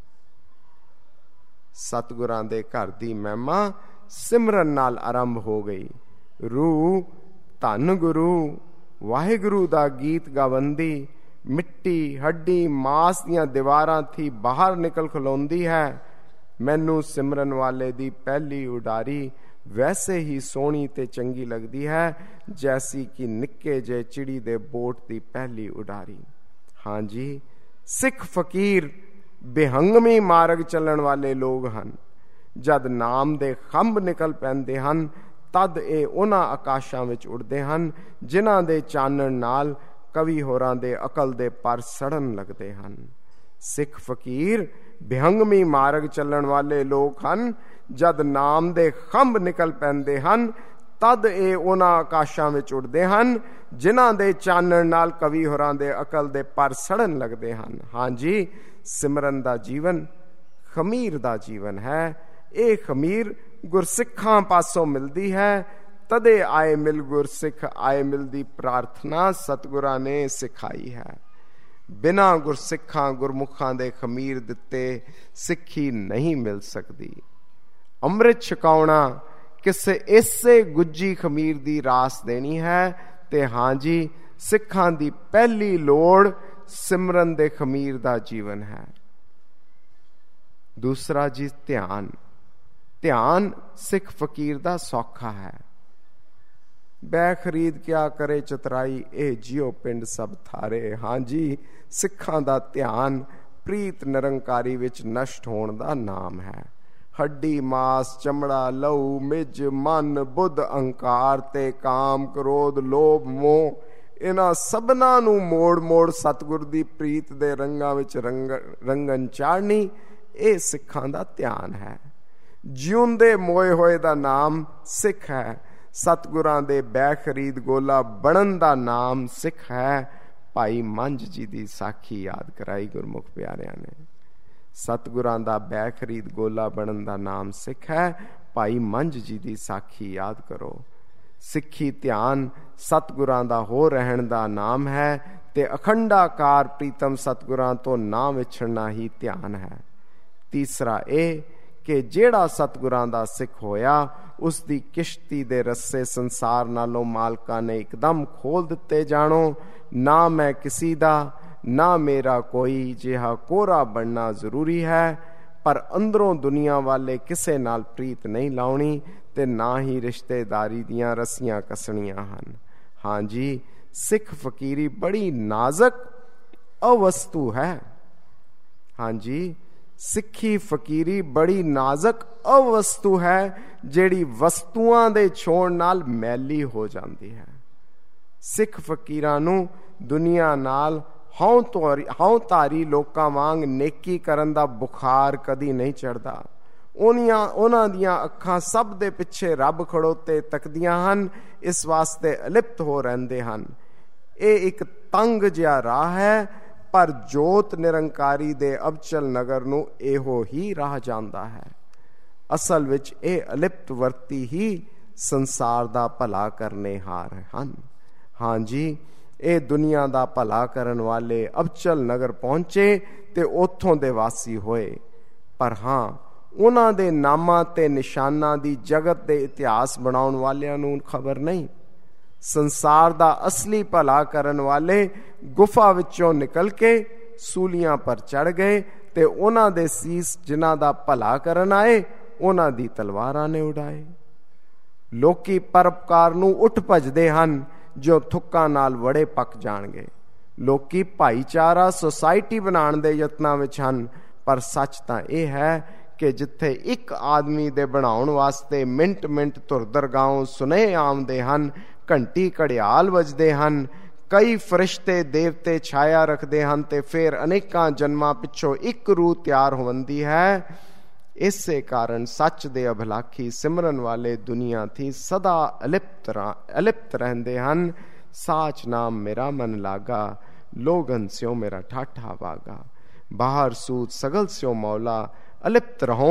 ਸਤਿਗੁਰਾਂ ਦੇ ਘਰ ਦੀ ਮਹਿਮਾ ਸਿਮਰਨ ਨਾਲ ਆਰੰਭ ਹੋ ਗਈ। ਰੂਹ ਧੰਨ ਗੁਰੂ ਵਾਹਿਗੁਰੂ ਦਾ ਗੀਤ ਗਾਵੰਦੀ ਮਿੱਟੀ ਹੱਡੀ ਮਾਸ ਦੀਆਂ ਦੀਵਾਰਾਂ ਥੀ ਬਾਹਰ ਨਿਕਲ ਖਲੋਂਦੀ ਹੈ। ਮੈਨੂੰ ਸਿਮਰਨ ਵਾਲੇ ਦੀ ਪਹਿਲੀ ਉਡਾਰੀ ਵੈਸੇ ਹੀ ਸੋਹਣੀ ਤੇ ਚੰਗੀ ਲੱਗਦੀ ਹੈ ਜੈਸੀ ਕਿ ਨਿੱਕੇ ਜਿਹੇ ਚਿੜੀ ਦੇ ਬੋਟ ਦੀ ਪਹਿਲੀ ਉਡਾਰੀ। ਹਾਂਜੀ, ਸਿੱਖ ਫਕੀਰ ਬੇਹੰਗਮੀ ਮਾਰਗ ਚੱਲਣ ਵਾਲੇ ਲੋਕ ਹਨ। ਜਦ ਨਾਮ ਦੇ ਖੰਭ ਨਿਕਲ ਪੈਂਦੇ ਹਨ ਤਦ ਇਹ ਉਹਨਾਂ ਆਕਾਸ਼ਾਂ ਵਿੱਚ ਉੱਡਦੇ ਹਨ ਜਿਨ੍ਹਾਂ ਦੇ ਚਾਨਣ ਨਾਲ ਕਵੀ ਹੋਰਾਂ ਦੇ ਅਕਲ ਦੇ ਪਰ ਸੜਨ ਲੱਗਦੇ ਹਨ। ਸਿੱਖ ਫਕੀਰ ਬੇਹੰਗਮੀ ਮਾਰਗ ਚੱਲਣ ਵਾਲੇ ਲੋਕ ਹਨ। ਜਦ ਨਾਮ ਦੇ ਖੰਭ ਨਿਕਲ ਪੈਂਦੇ ਹਨ ਤਦ ਇਹ ਉਹਨਾਂ ਆਕਾਸ਼ਾਂ ਵਿੱਚ ਉੱਡਦੇ ਹਨ ਜਿਨ੍ਹਾਂ ਦੇ ਚਾਨਣ ਨਾਲ ਕਵੀ ਹੋਰਾਂ ਦੇ ਅਕਲ ਦੇ ਪਰ ਸੜਨ ਲੱਗਦੇ ਹਨ। ਹਾਂਜੀ, ਸਿਮਰਨ ਦਾ ਜੀਵਨ ਖਮੀਰ ਦਾ ਜੀਵਨ ਹੈ। ਇਹ ਖਮੀਰ ਗੁਰਸਿੱਖਾਂ ਪਾਸੋਂ ਮਿਲਦੀ ਹੈ। ਤਦੇ ਆਏ ਮਿਲ ਗੁਰਸਿੱਖ ਆਏ ਮਿਲ ਦੀ ਪ੍ਰਾਰਥਨਾ ਸਤਿਗੁਰਾਂ ਨੇ ਸਿਖਾਈ ਹੈ। ਬਿਨਾਂ ਗੁਰਸਿੱਖਾਂ ਗੁਰਮੁਖਾਂ ਦੇ ਖਮੀਰ ਦਿੱਤੇ ਸਿੱਖੀ ਨਹੀਂ ਮਿਲ ਸਕਦੀ। ਅੰਮ੍ਰਿਤ ਛਕਾਉਣਾ ਕਿਸੇ ਇਸੇ ਗੁੱਜੀ ਖਮੀਰ ਦੀ ਰਾਸ ਦੇਣੀ ਹੈ ਤੇ ਹਾਂਜੀ, ਸਿੱਖਾਂ ਦੀ ਪਹਿਲੀ ਲੋੜ ਸਿਮਰਨ ਦੇ ਖਮੀਰ ਦਾ ਜੀਵਨ ਹੈ। ਦੂਸਰਾ ਜੀ ਧਿਆਨ। ਧਿਆਨ ਸਿੱਖ ਫਕੀਰ ਦਾ ਸੌਖਾ ਹੈ। ਬੈ ਖਰੀਦ ਕਿਆ ਕਰੇ ਚਤਰਾਈ ਇਹ ਜਿਉ ਪਿੰਡ ਸਭ ਥਾਰੇ। ਹਾਂਜੀ, ਸਿੱਖਾਂ ਦਾ ਧਿਆਨ ਪ੍ਰੀਤ ਨਿਰੰਕਾਰੀ ਵਿੱਚ ਨਸ਼ਟ ਹੋਣ ਦਾ ਨਾਮ ਹੈ। ਹੱਡੀ ਮਾਸ ਚਮੜਾ ਲਹੂ ਮਿੱਝ ਮਨ ਬੁੱਧ ਅਹੰਕਾਰ ਤੇ ਕਾਮ ਕ੍ਰੋਧ ਲੋਭ ਮੋਹ ਇਹਨਾਂ ਸਭਨਾਂ ਨੂੰ ਮੋੜ ਮੋੜ ਸਤਿਗੁਰ ਦੀ ਪ੍ਰੀਤ ਦੇ ਰੰਗਾਂ ਵਿੱਚ ਰੰਗ ਰੰਗਨ ਚਾੜਨੀ ਇਹ ਸਿੱਖਾਂ ਦਾ ਧਿਆਨ ਹੈ। ਜਿਉਂਦੇ ਮੋਏ ਹੋਏ ਦਾ ਨਾਮ ਸਿੱਖ ਹੈ। ਸਤਿਗੁਰਾਂ ਦੇ ਬੈ ਖਰੀਦ ਗੋਲਾ ਬਣਨ ਦਾ ਨਾਮ ਸਿੱਖ ਹੈ। ਭਾਈ ਮੰਝ ਜੀ ਦੀ ਸਾਖੀ ਯਾਦ ਕਰਾਈ ਗੁਰਮੁਖ ਪਿਆਰਿਆਂ ਨੇ। ਸਤਿਗੁਰਾਂ ਦਾ ਬੈ ਖਰੀਦ ਗੋਲਾ ਬਣਨ ਦਾ ਨਾਮ ਸਿੱਖ ਹੈ। ਭਾਈ ਮੰਝ ਜੀ ਦੀ ਸਾਖੀ ਯਾਦ ਕਰੋ। ਸਿੱਖੀ ਧਿਆਨ ਸਤਿਗੁਰਾਂ ਦਾ ਹੋ ਰਹਿਣ ਦਾ ਨਾਮ ਹੈ ਤੇ ਅਖੰਡਾਕਾਰ ਪ੍ਰੀਤਮ ਸਤਿਗੁਰਾਂ ਤੋਂ ਨਾ ਵਿਛੜਨਾ ਹੀ ਧਿਆਨ ਹੈ। ਤੀਸਰਾ ਇਹ ਕਿ ਜਿਹੜਾ ਸਤਿਗੁਰਾਂ ਦਾ ਸਿੱਖ ਹੋਇਆ ਉਸ ਦੀ ਕਿਸ਼ਤੀ ਦੇ ਰੱਸੇ ਸੰਸਾਰ ਨਾਲੋਂ ਮਾਲਕਾਂ ਨੇ ਇੱਕਦਮ ਖੋਲ ਦਿੱਤੇ ਜਾਣੋ। ਨਾ ਮੈਂ ਕਿਸੀ ਦਾ ਨਾ ਮੇਰਾ ਕੋਈ ਜਿਹਾ ਕੋਰਾ ਬਣਨਾ ਜ਼ਰੂਰੀ ਹੈ। ਪਰ ਅੰਦਰੋਂ ਦੁਨੀਆ ਵਾਲੇ ਕਿਸੇ ਨਾਲ ਪ੍ਰੀਤ ਨਹੀਂ ਲਾਉਣੀ ਤੇ ਨਾ ਹੀ ਰਿਸ਼ਤੇਦਾਰੀ ਦੀਆਂ ਰੱਸੀਆਂ ਕੱਸਣੀਆਂ ਹਨ। ਹਾਂਜੀ, ਸਿੱਖ ਫਕੀਰੀ ਬੜੀ ਨਾਜ਼ੁਕ ਅਵਸਤੂ ਹੈ। ਹਾਂਜੀ, ਸਿੱਖੀ ਫਕੀਰੀ ਬੜੀ ਨਾਜ਼ੁਕ ਅਵਸਤੂ ਹੈ ਜਿਹੜੀ ਵਸਤੂਆਂ ਦੇ ਛੋੜ ਨਾਲ ਮੈਲੀ ਹੋ ਜਾਂਦੀ ਹੈ। ਸਿੱਖ ਫਕੀਰਾਂ ਨੂੰ ਦੁਨੀਆ ਨਾਲ ਹਉ ਤੋਰੀ ਹਉ ਧਾਰੀ ਲੋਕਾਂ ਵਾਂਗ ਨੇਕੀ ਕਰਨ ਦਾ ਬੁਖਾਰ ਕਦੀ ਨਹੀਂ ਚੜ੍ਹਦਾ। ਉਹਨੀਆਂ ਉਹਨਾਂ ਦੀਆਂ ਅੱਖਾਂ ਸਭ ਦੇ ਪਿੱਛੇ ਰੱਬ ਖੜੋਤੇ ਤੱਕਦੀਆਂ ਹਨ, ਇਸ ਵਾਸਤੇ ਅਲਿਪਤ ਹੋ ਰਹਿੰਦੇ ਹਨ। ਇਹ ਇੱਕ ਤੰਗ ਜਿਹਾ ਰਾਹ ਹੈ ਪਰ ਜੋਤ ਨਿਰੰਕਾਰੀ ਦੇ ਅਬਚਲ ਨਗਰ ਨੂੰ ਇਹੋ ਹੀ ਰਾਹ ਜਾਂਦਾ ਹੈ। ਅਸਲ ਵਿੱਚ ਇਹ ਅਲਿਪਤ ਵਰਤੀ ਹੀ ਸੰਸਾਰ ਦਾ ਭਲਾ ਕਰਨੇ ਹਾਰ ਹਨ। ਹਾਂਜੀ, ਇਹ ਦੁਨੀਆ ਦਾ ਭਲਾ ਕਰਨ ਵਾਲੇ ਅਬਚਲ ਨਗਰ ਪਹੁੰਚੇ ਤੇ ਉੱਥੋਂ ਦੇ ਵਾਸੀ ਹੋਏ। ਪਰ ਹਾਂ, ਉਹਨਾਂ ਦੇ ਨਾਮਾਂ ਤੇ ਨਿਸ਼ਾਨਾਂ ਦੀ ਜਗਤ ਦੇ ਇਤਿਹਾਸ ਬਣਾਉਣ ਵਾਲਿਆਂ ਨੂੰ ਖਬਰ ਨਹੀਂ। ਸੰਸਾਰ ਦਾ ਅਸਲੀ ਭਲਾ ਕਰਨ ਵਾਲੇ ਗੁਫਾ ਵਿੱਚੋਂ ਨਿਕਲ ਕੇ ਸੂਲੀਆਂ ਪਰ ਚੜ ਗਏ ਤੇ ਉਹਨਾਂ ਦੇ ਸੀਸ ਜਿਨ੍ਹਾਂ ਦਾ ਭਲਾ ਕਰਨ ਆਏ ਉਹਨਾਂ ਦੀ ਤਲਵਾਰਾਂ ਨੇ ਉਡਾਏ। ਲੋਕੀ ਪਰਉਪਕਾਰ ਨੂੰ ਉੱਠ ਭਜਦੇ ਹਨ ਜੋ ਥੁੱਕਾਂ ਨਾਲ ਵੜੇ ਪੱਕ ਜਾਣਗੇ। ਲੋਕੀ ਭਾਈਚਾਰਾ ਸੁਸਾਇਟੀ ਬਣਾਉਣ ਦੇ ਯਤਨਾਂ ਵਿੱਚ ਹਨ, ਪਰ ਸੱਚ ਤਾਂ ਇਹ ਹੈ ਕਿ ਜਿੱਥੇ ਇੱਕ ਆਦਮੀ ਦੇ ਬਣਾਉਣ ਵਾਸਤੇ ਮਿੰਟ ਮਿੰਟ ਧੁਰਦਰ ਗਾਉਂ ਸੁਨੇਹੇ ਆਉਂਦੇ ਹਨ, ਘੰਟੀ ਘੜਿਆਲ ਵੱਜਦੇ ਹਨ, ਕਈ ਫਰਿਸ਼ਤੇ ਦੇਵਤੇ ਛਾਇਆ ਰੱਖਦੇ ਹਨ ਤੇ ਫਿਰ ਅਨੇਕਾਂ ਜਨਮਾਂ ਪਿੱਛੋਂ ਇੱਕ ਰੂਹ ਤਿਆਰ ਹੁੰਦੀ ਹੈ। ਇਸੇ ਕਾਰਨ ਸੱਚ ਦੇ ਅਭਲਾਖੀ ਸਿਮਰਨ ਵਾਲੇ ਦੁਨੀਆ ਥੀ ਸਦਾ ਅਲਿਪਤ ਅਲਿਪਤ ਰਹਿੰਦੇ ਹਨ। ਸਾਚ ਨਾਮ ਮੇਰਾ ਮਨ ਲਾਗਾ ਲੋਗਨ ਸਿਓ ਮੇਰਾ ਠਾਠਾ ਵਾਗਾ। ਬਾਹਰ ਸੂਤ ਸਗਲ ਸਿਓ ਮੌਲਾ ਅਲਿਪਤ ਰਹੋ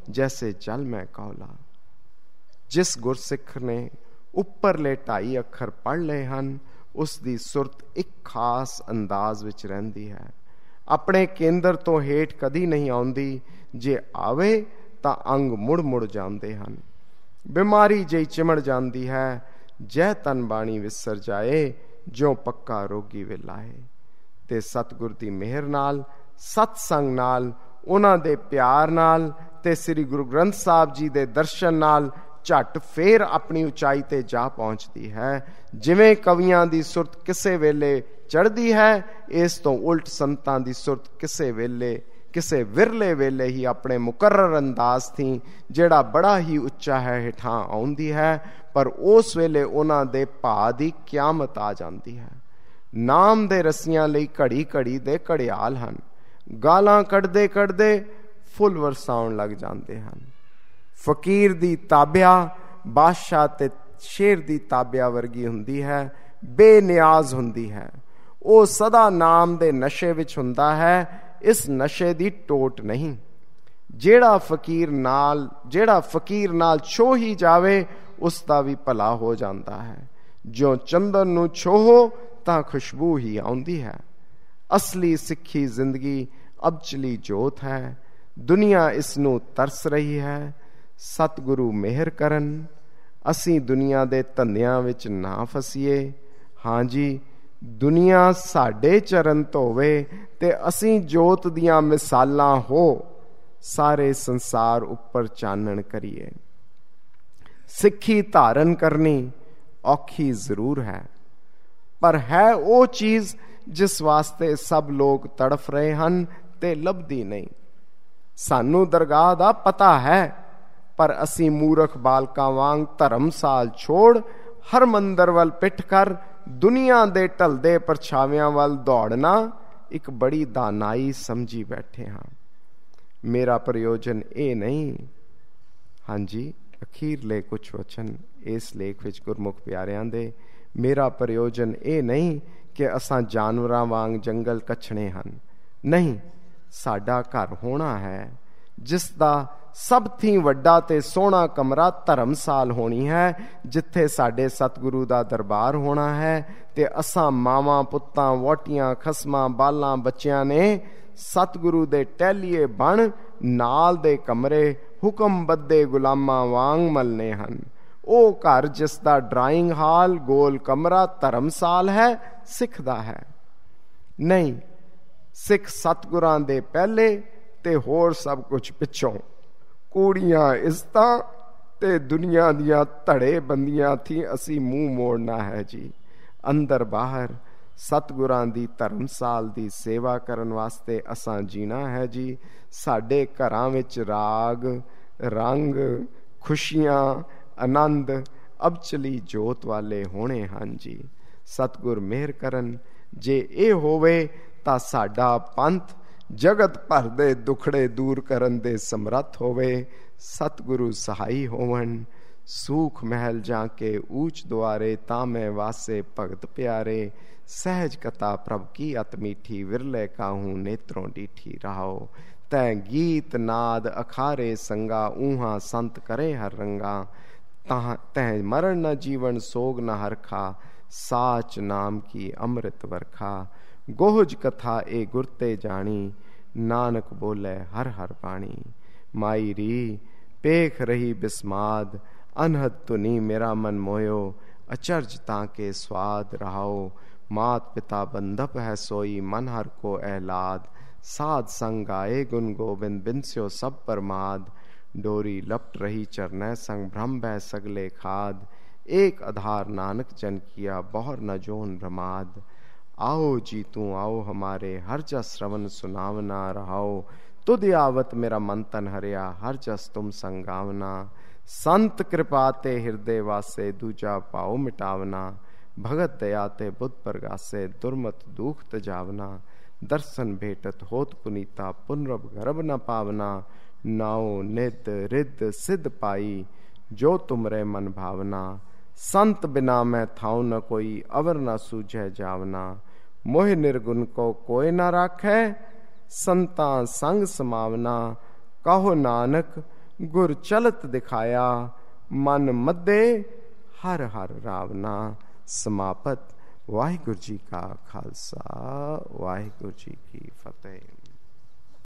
जैसे जल में कौला। जिस गुरसिख ने ਉੱਪਰਲੇ ਢਾਈ ਅੱਖਰ ਪੜ੍ਹ ਲਏ ਹਨ, ਉਸ ਦੀ ਸੁਰਤ ਇੱਕ ਖਾਸ ਅੰਦਾਜ਼ ਵਿੱਚ ਰਹਿੰਦੀ ਹੈ, ਆਪਣੇ ਕੇਂਦਰ ਤੋਂ ਹੇਠ ਕਦੀ ਨਹੀਂ ਆਉਂਦੀ। ਜੇ ਆਵੇ ਤਾਂ ਅੰਗ ਮੁੜ ਮੁੜ ਜਾਂਦੇ ਹਨ, ਬਿਮਾਰੀ ਜਿਹੀ ਚਿਮੜ ਜਾਂਦੀ ਹੈ। ਜੈ ਤਨ ਬਾਣੀ ਵਿਸਰ ਜਾਏ, ਜਿਉਂ ਪੱਕਾ ਰੋਗੀ ਵਿਲਾਏ। ਤੇ ਸਤਿਗੁਰ ਦੀ ਮਿਹਰ ਨਾਲ, ਸਤਸੰਗ ਨਾਲ, ਉਹਨਾਂ ਦੇ ਪਿਆਰ ਨਾਲ ਤੇ ਸ੍ਰੀ ਗੁਰੂ ਗ੍ਰੰਥ ਸਾਹਿਬ ਜੀ ਦੇ ਦਰਸ਼ਨ ਨਾਲ ਝੱਟ ਫੇਰ ਆਪਣੀ ਉਚਾਈ ਤੇ ਜਾ ਪਹੁੰਚਦੀ ਹੈ। ਜਿਵੇਂ ਕਵੀਆਂ ਦੀ ਸੁਰਤ ਕਿਸੇ ਵੇਲੇ ਚੜ੍ਹਦੀ ਹੈ, ਇਸ ਤੋਂ ਉਲਟ ਸੰਤਾਂ ਦੀ ਸੁਰਤ ਕਿਸੇ ਵੇਲੇ, ਕਿਸੇ ਵਿਰਲੇ ਵੇਲੇ ਹੀ ਆਪਣੇ ਮੁਕਰਰ ਅੰਦਾਜ਼ ਥੀ, ਜਿਹੜਾ ਬੜਾ ਹੀ ਉੱਚਾ ਹੈ, ਹੇਠਾਂ ਆਉਂਦੀ ਹੈ। ਪਰ ਉਸ ਵੇਲੇ ਉਹਨਾਂ ਦੇ ਭਾਅ ਦੀ ਕਿਆਮਤ ਆ ਜਾਂਦੀ ਹੈ। ਨਾਮ ਦੇ ਰਸੀਆਂ ਲਈ ਘੜੀ ਘੜੀ ਦੇ ਘੜਿਆਲ ਹਨ, ਗਾਲਾਂ ਕੱਢਦੇ ਕੱਢਦੇ ਫੁੱਲ ਵਰਸਾਉਣ ਲੱਗ ਜਾਂਦੇ ਹਨ। ਫਕੀਰ ਦੀ ਤਾਬਿਆ ਬਾਦਸ਼ਾਹ ਤੇ ਸ਼ੇਰ ਦੀ ਤਾਬਿਆ ਵਰਗੀ ਹੁੰਦੀ ਹੈ, ਬੇਨਿਆਜ਼ ਹੁੰਦੀ ਹੈ। ਉਹ ਸਦਾ ਨਾਮ ਦੇ ਨਸ਼ੇ ਵਿੱਚ ਹੁੰਦਾ ਹੈ, ਇਸ ਨਸ਼ੇ ਦੀ ਟੋਟ ਨਹੀਂ। ਜਿਹੜਾ ਫਕੀਰ ਨਾਲ ਜਿਹੜਾ ਫਕੀਰ ਨਾਲ ਛੋਹ ਹੀ ਜਾਵੇ, ਉਸ ਦਾ ਵੀ ਭਲਾ ਹੋ ਜਾਂਦਾ ਹੈ। ਜਿਉਂ ਚੰਦਨ ਨੂੰ ਛੋਹੋ ਤਾਂ ਖੁਸ਼ਬੂ ਹੀ ਆਉਂਦੀ ਹੈ। ਅਸਲੀ ਸਿੱਖੀ ਜ਼ਿੰਦਗੀ ਅਬਚਲੀ ਜੋਤ ਹੈ, ਦੁਨੀਆ ਇਸ ਨੂੰ ਤਰਸ ਰਹੀ ਹੈ। ਸਤਿਗੁਰੂ ਮਿਹਰ ਕਰਨ, ਅਸੀਂ ਦੁਨੀਆ ਦੇ ਧੰਦਿਆਂ ਵਿੱਚ ਨਾ ਫਸੀਏ। ਹਾਂਜੀ, ਦੁਨੀਆ ਸਾਡੇ ਚਰਨ ਧੋਵੇ ਤੇ ਅਸੀਂ ਜੋਤ ਦੀਆਂ ਮਿਸਾਲਾਂ ਹੋ ਸਾਰੇ ਸੰਸਾਰ ਉੱਪਰ ਚਾਨਣ ਕਰੀਏ। ਸਿੱਖੀ ਧਾਰਨ ਕਰਨੀ ਔਖੀ ਜ਼ਰੂਰ ਹੈ, ਪਰ ਹੈ ਉਹ ਚੀਜ਼ ਜਿਸ ਵਾਸਤੇ ਸਭ ਲੋਕ ਤੜਫ ਰਹੇ ਹਨ ਤੇ ਲੱਭਦੀ ਨਹੀਂ। ਸਾਨੂੰ ਦਰਗਾਹ ਦਾ ਪਤਾ ਹੈ, ਪਰ ਅਸੀਂ ਮੂਰਖ ਬਾਲਕਾਂ ਵਾਂਗ ਧਰਮਸਾਲ ਛੋੜ ਹਰ ਮੰਦਰ ਵੱਲ ਪਿੱਠ ਕਰ ਦੁਨੀਆ ਦੇ ਢਲਦੇ ਪਰਛਾਵਿਆਂ ਵੱਲ ਦੌੜਨਾ ਇੱਕ ਬੜੀ ਦਾਨਾਈ ਸਮਝੀ ਬੈਠੇ ਹਾਂ। ਮੇਰਾ ਪ੍ਰਯੋਜਨ ਇਹ ਨਹੀਂ। ਹਾਂਜੀ, ਅਖੀਰਲੇ ਕੁਛ ਵਚਨ ਇਸ ਲੇਖ ਵਿੱਚ ਗੁਰਮੁਖ ਪਿਆਰਿਆਂ ਦੇ। ਮੇਰਾ ਪ੍ਰਯੋਜਨ ਇਹ ਨਹੀਂ ਕਿ ਅਸਾਂ ਜਾਨਵਰਾਂ ਵਾਂਗ ਜੰਗਲ ਕੱਛਣੇ ਹਨ। ਨਹੀਂ, ਸਾਡਾ ਘਰ ਹੋਣਾ ਹੈ, ਜਿਸ ਦਾ ਸਭ ਤੋਂ ਵੱਡਾ ਤੇ ਸੋਹਣਾ ਕਮਰਾ ਧਰਮਸਾਲ ਹੋਣੀ ਹੈ, ਜਿੱਥੇ ਸਾਡੇ ਸਤਿਗੁਰੂ ਦਾ ਦਰਬਾਰ ਹੋਣਾ ਹੈ। ਤੇ ਅਸਾਂ ਮਾਵਾਂ ਪੁੱਤਾਂ ਵਹੁਟੀਆਂ ਖਸਮਾਂ ਬਾਲਾਂ ਬੱਚਿਆਂ ਨੇ ਸਤਿਗੁਰੂ ਦੇ ਟਹਿਲੀਏ ਬਣ ਨਾਲ ਦੇ ਕਮਰੇ ਹੁਕਮ ਬੱਦੇ ਗੁਲਾਮਾਂ ਵਾਂਗ ਮਲਨੇ ਹਨ। ਉਹ ਘਰ ਜਿਸ ਦਾ ਡਰਾਇੰਗ ਹਾਲ ਗੋਲ ਕਮਰਾ ਧਰਮਸਾਲ ਹੈ, ਸਿੱਖ ਦਾ ਹੈ। ਨਹੀਂ, ਸਿੱਖ ਸਤਿਗੁਰਾਂ ਦੇ ਪਹਿਲੇ ਤੇ ਹੋਰ ਸਭ ਕੁਝ ਪਿੱਛੋਂ। ਕੂੜੀਆਂ ਇਜ਼ਤਾਂ ਤੇ ਦੁਨੀਆ ਦੀਆਂ ਧੜੇ ਬੰਦੀਆਂ ਥੀ ਅਸੀਂ ਮੂੰਹ ਮੋੜਨਾ ਹੈ ਜੀ। ਅੰਦਰ ਬਾਹਰ ਸਤਿਗੁਰਾਂ ਦੀ ਧਰਮਸਾਲ ਦੀ ਸੇਵਾ ਕਰਨ ਵਾਸਤੇ ਅਸਾਂ ਜੀਣਾ ਹੈ ਜੀ। ਸਾਡੇ ਘਰਾਂ ਵਿੱਚ ਰਾਗ ਰੰਗ ਖੁਸ਼ੀਆਂ ਆਨੰਦ ਅਬਚਲੀ ਜੋਤ ਵਾਲੇ ਹੋਣੇ ਹਨ ਜੀ। ਸਤਿਗੁਰ ਮਿਹਰ ਕਰਨ। ਜੇ ਇਹ ਹੋਵੇ ਤਾਂ ਸਾਡਾ ਪੰਥ ਜਗਤ ਭਰ ਦੇ ਦੁਖੜੇ ਦੂਰ ਕਰਨ ਦੇ ਸਮਰੱਥ ਹੋਵੇ। ਸਤਿਗੁਰੂ ਸਹਾਈ ਹੋਵਣ। ਸੂਖ ਮਹਿਲ ਜਾ ਕੇ ਊਚ ਦੁਆਰੇ, ਤਾਂ ਮੈਂ ਵਾਸੇ ਭਗਤ ਪਿਆਰੇ। ਸਹਿਜ ਕਥਾ ਪ੍ਰਭ ਕੀ ਅਤ ਮੀਠੀ, ਵਿਰਲੇ ਕਾਹੂ ਨੇਤਰੋਂ ਡੀਠੀ ਰਹਾਓ। ਤੈ ਗੀਤ ਨਾਦ ਅਖਾਰੇ ਸੰਗਾ, ਊਹਾਂ ਸੰਤ ਕਰੇ ਹਰ ਰੰਗਾ। ਤਾਂ ਤੈ ਮਰਨ ਨ ਜੀਵਨ ਸੋਗ ਨ ਹਰਖਾ, ਸਾਚ ਨਾਮ ਕੀ ਅੰਮ੍ਰਿਤ ਵਰਖਾ। ਗੋਹਜ ਕਥਾ ਇਹ ਗੁਰਤੇ ਜਾਣੀ, ਨਾਨਕ ਬੋਲੇ ਹਰ ਹਰ ਬਾਣੀ। ਮਾਈ ਰੀ ਪੇਖ ਰਹੀ ਬਿਸਮਾਦ, ਅਨਹਦ ਧੁਨੀ ਮੇਰਾ ਮਨ ਮੋਇਓ। ਅਚਰਜ ਤਾਂ ਕੇ ਸਵਾਦ ਰਹਾਓ, ਮਾਤ ਪਿਤਾ ਬੰਧਪ ਹੈ ਸੋਈ, ਮਨ ਹਰ ਕੋ ਐਲਾਦ। ਸਾਧ ਸੰਗ ਆਏ ਗੁਣ ਗੋਬਿੰਦ, ਬਿਨਸਿਓ ਸਭ ਪਰਮਾਦ। डोरी लपट रही चरणै संग, भ्रम भय सगले खाद। एक आधार नानक जन किया, बहुर न जोन ब्रह्माद। आओ जी तू आओ हमारे, हर जस श्रवण सुनावना रहाओ। तुद आवत मेरा मन तन हरिया, हर जस तुम संगावना। संत कृपा ते हृदय वासे, दूजा पाओ मिटावना। भगत दया ते बुद्ध प्रगासे, दुर्मत दुख तजावना। दर्शन भेटत होत पुनीता, पुनरब गर्भ न पावना। नाओ नित रिद्ध सिद्ध पाई, जो तुमरे मन भावना। संत बिना मैं थाऊ न कोई, अवर न सूझे जावना। मोह निर्गुण को कोई न राखै, संतां संग समावना। कहो नानक गुर चलत दिखाया, मन मद्दे हर हर रावना। समापत। वाहिगुरु जी का खालसा, वाहिगुरु जी की